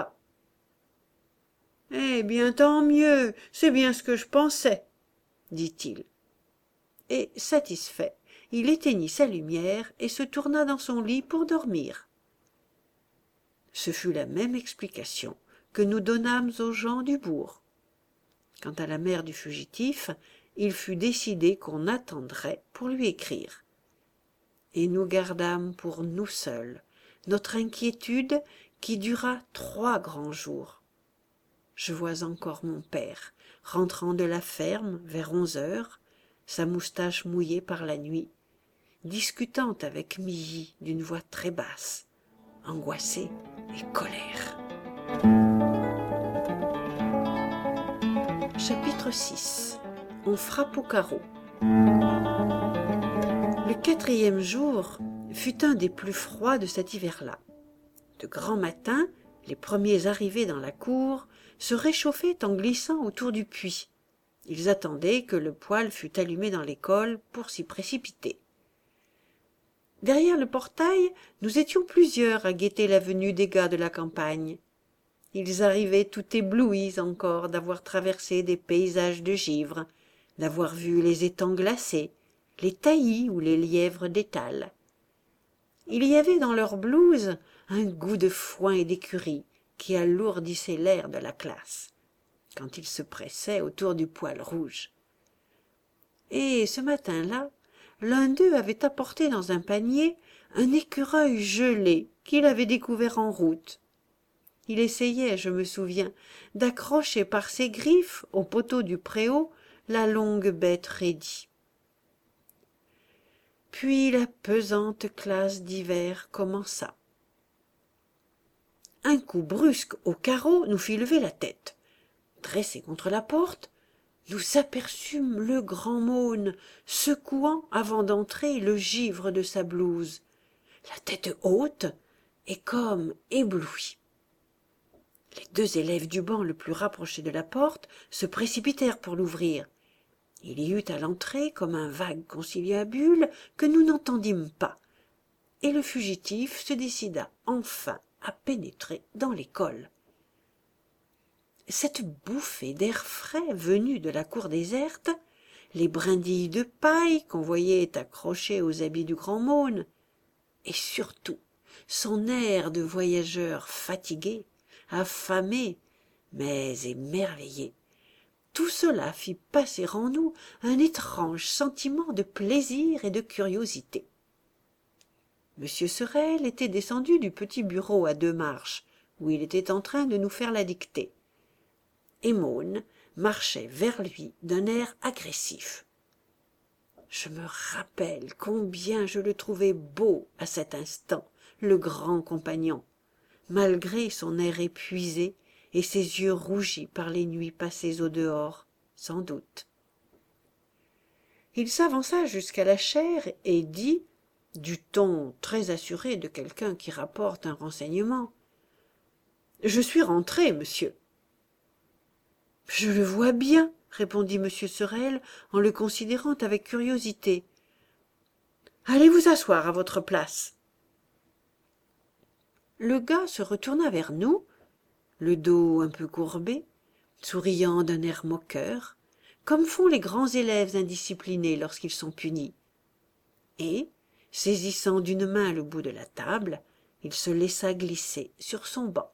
Eh bien, tant mieux, c'est bien ce que je pensais, » dit-il. Et, satisfait, il éteignit sa lumière et se tourna dans son lit pour dormir. Ce fut la même explication que nous donnâmes aux gens du bourg. Quant à la mère du fugitif, il fut décidé qu'on attendrait pour lui écrire. Et nous gardâmes pour nous seuls notre inquiétude qui dura 3 grands jours. Je vois encore mon père, rentrant de la ferme vers 11 heures, sa moustache mouillée par la nuit, discutant avec Milly d'une voix très basse, angoissée et colère. Chapitre 6. On frappe au carreau. Le 4e jour fut un des plus froids de cet hiver-là. De grand matin, les premiers arrivés dans la cour se réchauffaient en glissant autour du puits. Ils attendaient que le poêle fût allumé dans l'école pour s'y précipiter. Derrière le portail, nous étions plusieurs à guetter la venue des gars de la campagne. Ils arrivaient tout éblouis encore d'avoir traversé des paysages de givre, d'avoir vu les étangs glacés, les taillis où les lièvres détalent. Il y avait dans leurs blouses un goût de foin et d'écurie qui alourdissait l'air de la classe, quand ils se pressaient autour du poêle rouge. Et ce matin-là, l'un d'eux avait apporté dans un panier un écureuil gelé qu'il avait découvert en route. Il essayait, je me souviens, d'accrocher par ses griffes au poteau du préau la longue bête raidie. Puis la pesante classe d'hiver commença. Un coup brusque au carreau nous fit lever la tête. Dressés contre la porte, nous aperçûmes le grand Mône secouant avant d'entrer le givre de sa blouse, la tête haute et comme ébloui. Les deux élèves du banc le plus rapproché de la porte se précipitèrent pour l'ouvrir. Il y eut à l'entrée comme un vague conciliabule que nous n'entendîmes pas, et le fugitif se décida enfin à pénétrer dans l'école. Cette bouffée d'air frais venue de la cour déserte, les brindilles de paille qu'on voyait accrochées aux habits du grand Mône, et surtout son air de voyageur fatigué, affamé, mais émerveillé, tout cela fit passer en nous un étrange sentiment de plaisir et de curiosité. M. Sorel était descendu du petit bureau à 2 marches, où il était en train de nous faire la dictée. Et Mône marchait vers lui d'un air agressif. Je me rappelle combien je le trouvais beau à cet instant, le grand compagnon, malgré son air épuisé et ses yeux rougis par les nuits passées au dehors, sans doute. Il s'avança jusqu'à la chaire et dit, du ton très assuré de quelqu'un qui rapporte un renseignement, « Je suis rentré, monsieur. » « Je le vois bien, » répondit M. Sorel en le considérant avec curiosité. « Allez vous asseoir à votre place. » Le gars se retourna vers nous, le dos un peu courbé, souriant d'un air moqueur, comme font les grands élèves indisciplinés lorsqu'ils sont punis. Et, saisissant d'une main le bout de la table, il se laissa glisser sur son banc.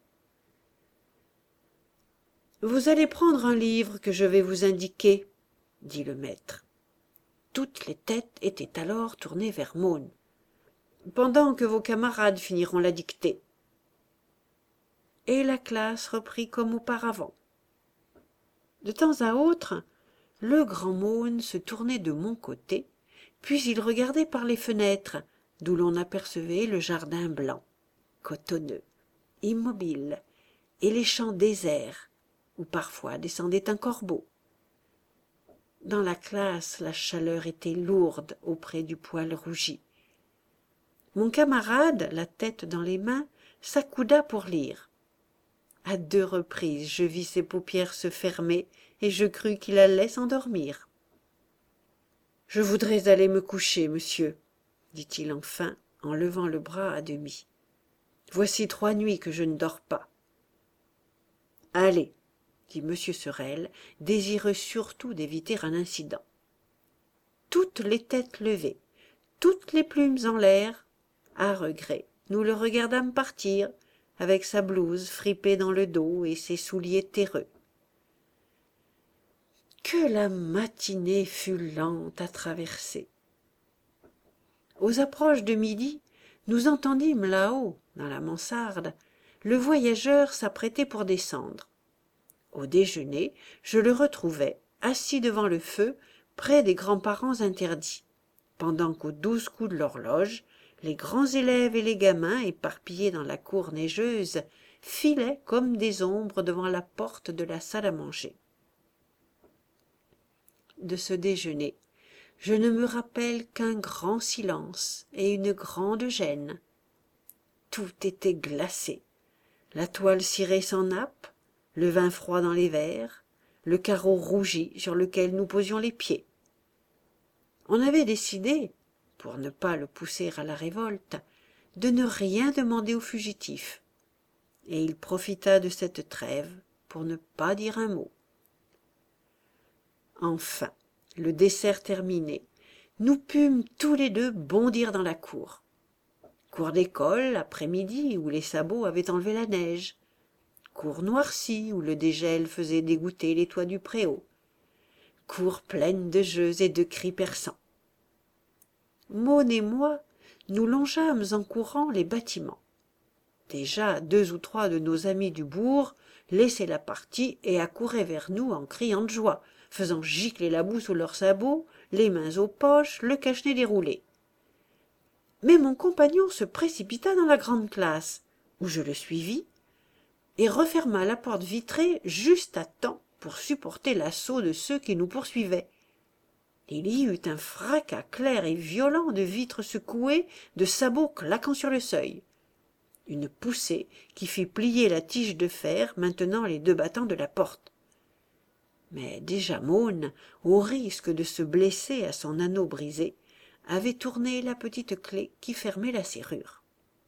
« Vous allez prendre un livre que je vais vous indiquer, » dit le maître. Toutes les têtes étaient alors tournées vers Mône, pendant que vos camarades finiront la dictée. Et la classe reprit comme auparavant. De temps à autre, le grand Mône se tournait de mon côté, puis il regardait par les fenêtres, d'où l'on apercevait le jardin blanc, cotonneux, immobile, et les champs déserts, où parfois descendait un corbeau. Dans la classe, la chaleur était lourde auprès du poil rougi. Mon camarade, la tête dans les mains, s'accouda pour lire. À 2 reprises, je vis ses paupières se fermer et je crus qu'il allait s'endormir. « Je voudrais aller me coucher, monsieur, » dit-il enfin, en levant le bras à demi. « Voici 3 nuits que je ne dors pas. »« Allez, » dit M. Sorel, désireux surtout d'éviter un incident. Toutes les têtes levées, toutes les plumes en l'air, à regret, nous le regardâmes partir, avec sa blouse fripée dans le dos et ses souliers terreux. Que la matinée fut lente à traverser. Aux approches de midi, nous entendîmes là-haut, dans la mansarde, le voyageur s'apprêter pour descendre. Au déjeuner, je le retrouvai, assis devant le feu, près des grands-parents interdits, pendant qu'aux 12 coups de l'horloge, les grands élèves et les gamins, éparpillés dans la cour neigeuse, filaient comme des ombres devant la porte de la salle à manger. De ce déjeuner, je ne me rappelle qu'un grand silence et une grande gêne. Tout était glacé, la toile cirée sans nappe, le vin froid dans les verres, le carreau rougi sur lequel nous posions les pieds. On avait décidé, pour ne pas le pousser à la révolte, de ne rien demander au fugitif, et il profita de cette trêve pour ne pas dire un mot. Enfin, le dessert terminé, nous pûmes tous les 2 bondir dans la cour. Cour d'école, après-midi, où les sabots avaient enlevé la neige. Cour noircie, où le dégel faisait dégoûter les toits du préau. Cour pleine de jeux et de cris perçants. Mône et moi, nous longeâmes en courant les bâtiments. Déjà 2 ou 3 de nos amis du bourg laissaient la partie et accouraient vers nous en criant de joie, faisant gicler la boue sous leurs sabots, les mains aux poches, le cache-nez déroulé. Mais mon compagnon se précipita dans la grande classe, où je le suivis, et referma la porte vitrée juste à temps pour supporter l'assaut de ceux qui nous poursuivaient. Il y eut un fracas clair et violent de vitres secouées, de sabots claquant sur le seuil. Une poussée qui fit plier la tige de fer maintenant les 2 battants de la porte. Mais déjà Môn, au risque de se blesser à son anneau brisé, avait tourné la petite clef qui fermait la serrure.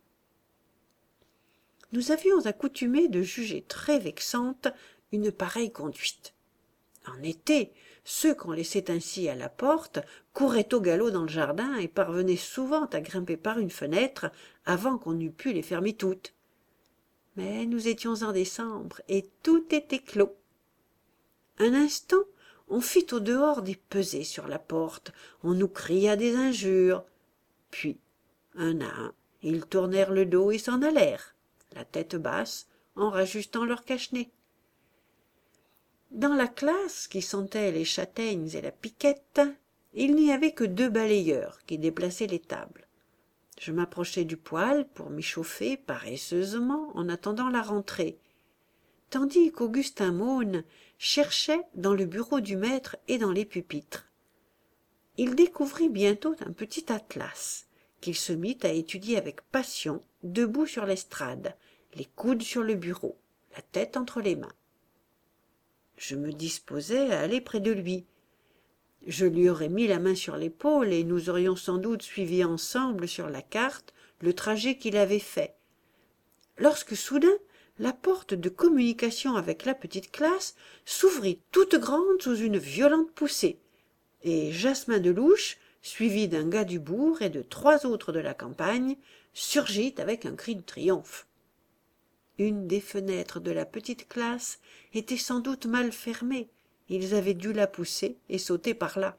Nous avions accoutumé de juger très vexante une pareille conduite. En été, ceux qu'on laissait ainsi à la porte couraient au galop dans le jardin et parvenaient souvent à grimper par une fenêtre avant qu'on eût pu les fermer toutes. Mais nous étions en décembre et tout était clos. Un instant, on fit au dehors des pesées sur la porte, on nous cria des injures. Puis, un à un, ils tournèrent le dos et s'en allèrent, la tête basse, en rajustant leur cache-nez. Dans la classe, qui sentait les châtaignes et la piquette, il n'y avait que 2 balayeurs qui déplaçaient les tables. Je m'approchai du poêle pour m'y chauffer paresseusement en attendant la rentrée, tandis qu'Augustin Môn cherchait dans le bureau du maître et dans les pupitres. Il découvrit bientôt un petit atlas, qu'il se mit à étudier avec passion, debout sur l'estrade, les coudes sur le bureau, la tête entre les mains. Je me disposais à aller près de lui. Je lui aurais mis la main sur l'épaule et nous aurions sans doute suivi ensemble sur la carte le trajet qu'il avait fait. Lorsque soudain, la porte de communication avec la petite classe s'ouvrit toute grande sous une violente poussée, et Jasmin Delouche, suivi d'un gars du bourg et de 3 autres de la campagne, surgit avec un cri de triomphe. Une des fenêtres de la petite classe était sans doute mal fermée. Ils avaient dû la pousser et sauter par là.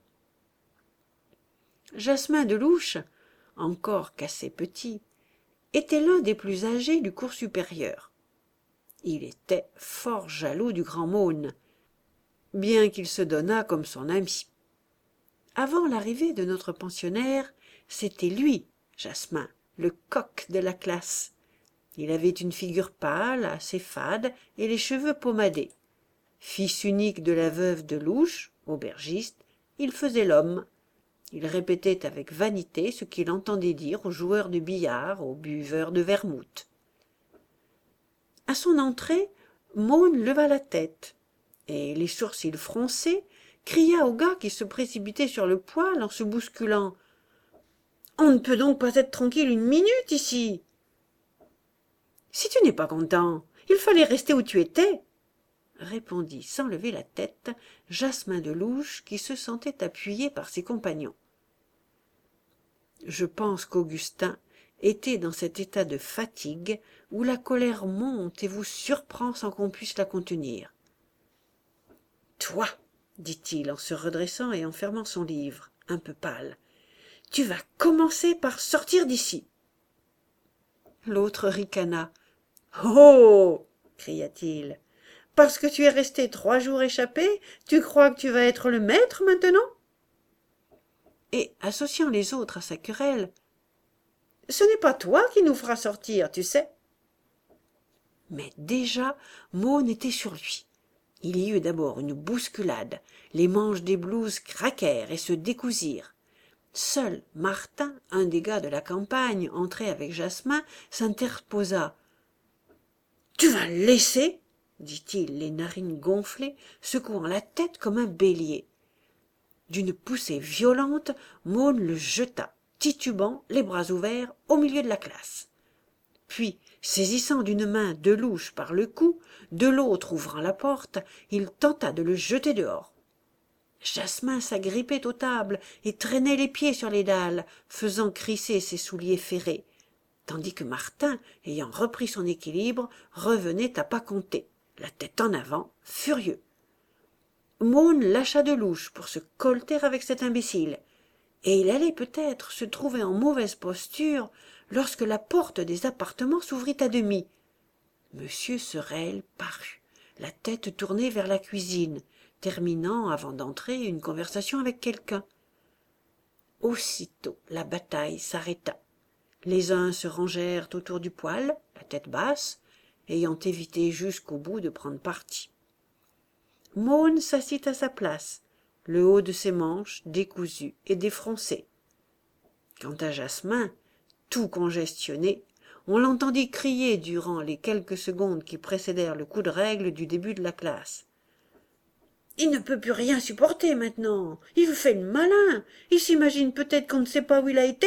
Jasmin Delouche, encore qu'assez petit, était l'un des plus âgés du cours supérieur. Il était fort jaloux du grand Môn, bien qu'il se donnât comme son ami. Avant l'arrivée de notre pensionnaire, c'était lui, Jasmin, le coq de la classe. Il avait une figure pâle, assez fade, et les cheveux pommadés. Fils unique de la veuve Delouche, aubergiste, il faisait l'homme. Il répétait avec vanité ce qu'il entendait dire aux joueurs de billard, aux buveurs de vermouth. À son entrée, Môn leva la tête, et, les sourcils froncés, cria au gars qui se précipitait sur le poêle en se bousculant. « On ne peut donc pas être tranquille une minute ici !»« Si tu n'es pas content, il fallait rester où tu étais !» répondit sans lever la tête Jasmin Delouche qui se sentait appuyé par ses compagnons. Je pense qu'Augustin était dans cet état de fatigue où la colère monte et vous surprend sans qu'on puisse la contenir. « Toi, dit-il en se redressant et en fermant son livre, un peu pâle, tu vas commencer par sortir d'ici. » L'autre ricana. « Oh !» cria-t-il. « Parce que tu es resté 3 jours échappé, tu crois que tu vas être le maître maintenant ?» Et, associant les autres à sa querelle, « Ce n'est pas toi qui nous feras sortir, tu sais. » Mais déjà, Môn était sur lui. Il y eut d'abord une bousculade, les manches des blouses craquèrent et se décousirent. Seul Martin, un des gars de la campagne, entré avec Jasmin, s'interposa. « Tu vas le laisser ?» dit-il, les narines gonflées, secouant la tête comme un bélier. D'une poussée violente, Môn le jeta, titubant, les bras ouverts, au milieu de la classe. Puis, saisissant d'une main Delouche par le cou, de l'autre ouvrant la porte, il tenta de le jeter dehors. Jasmin s'agrippait aux tables et traînait les pieds sur les dalles, faisant crisser ses souliers ferrés, tandis que Martin, ayant repris son équilibre, revenait à pas compter, la tête en avant, furieux. Môn lâcha Delouche pour se colter avec cet imbécile, et il allait peut-être se trouver en mauvaise posture lorsque la porte des appartements s'ouvrit à demi. Monsieur Sorel parut, la tête tournée vers la cuisine, terminant, avant d'entrer, une conversation avec quelqu'un. Aussitôt la bataille s'arrêta. Les uns se rangèrent autour du poêle, la tête basse, ayant évité jusqu'au bout de prendre parti. Maude s'assit à sa place, le haut de ses manches décousu et défroncé. Quant à Jasmin, tout congestionné, on l'entendit crier durant les quelques secondes qui précédèrent le coup de règle du début de la classe. « Il ne peut plus rien supporter maintenant. Il fait le malin. Il s'imagine peut-être qu'on ne sait pas où il a été. »«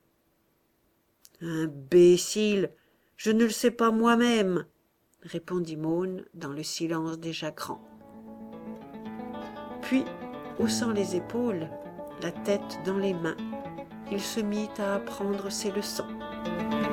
Imbécile, je ne le sais pas moi-même, » répondit Maude dans le silence déjà grand. Puis, haussant les épaules, la tête dans les mains, il se mit à apprendre ses leçons.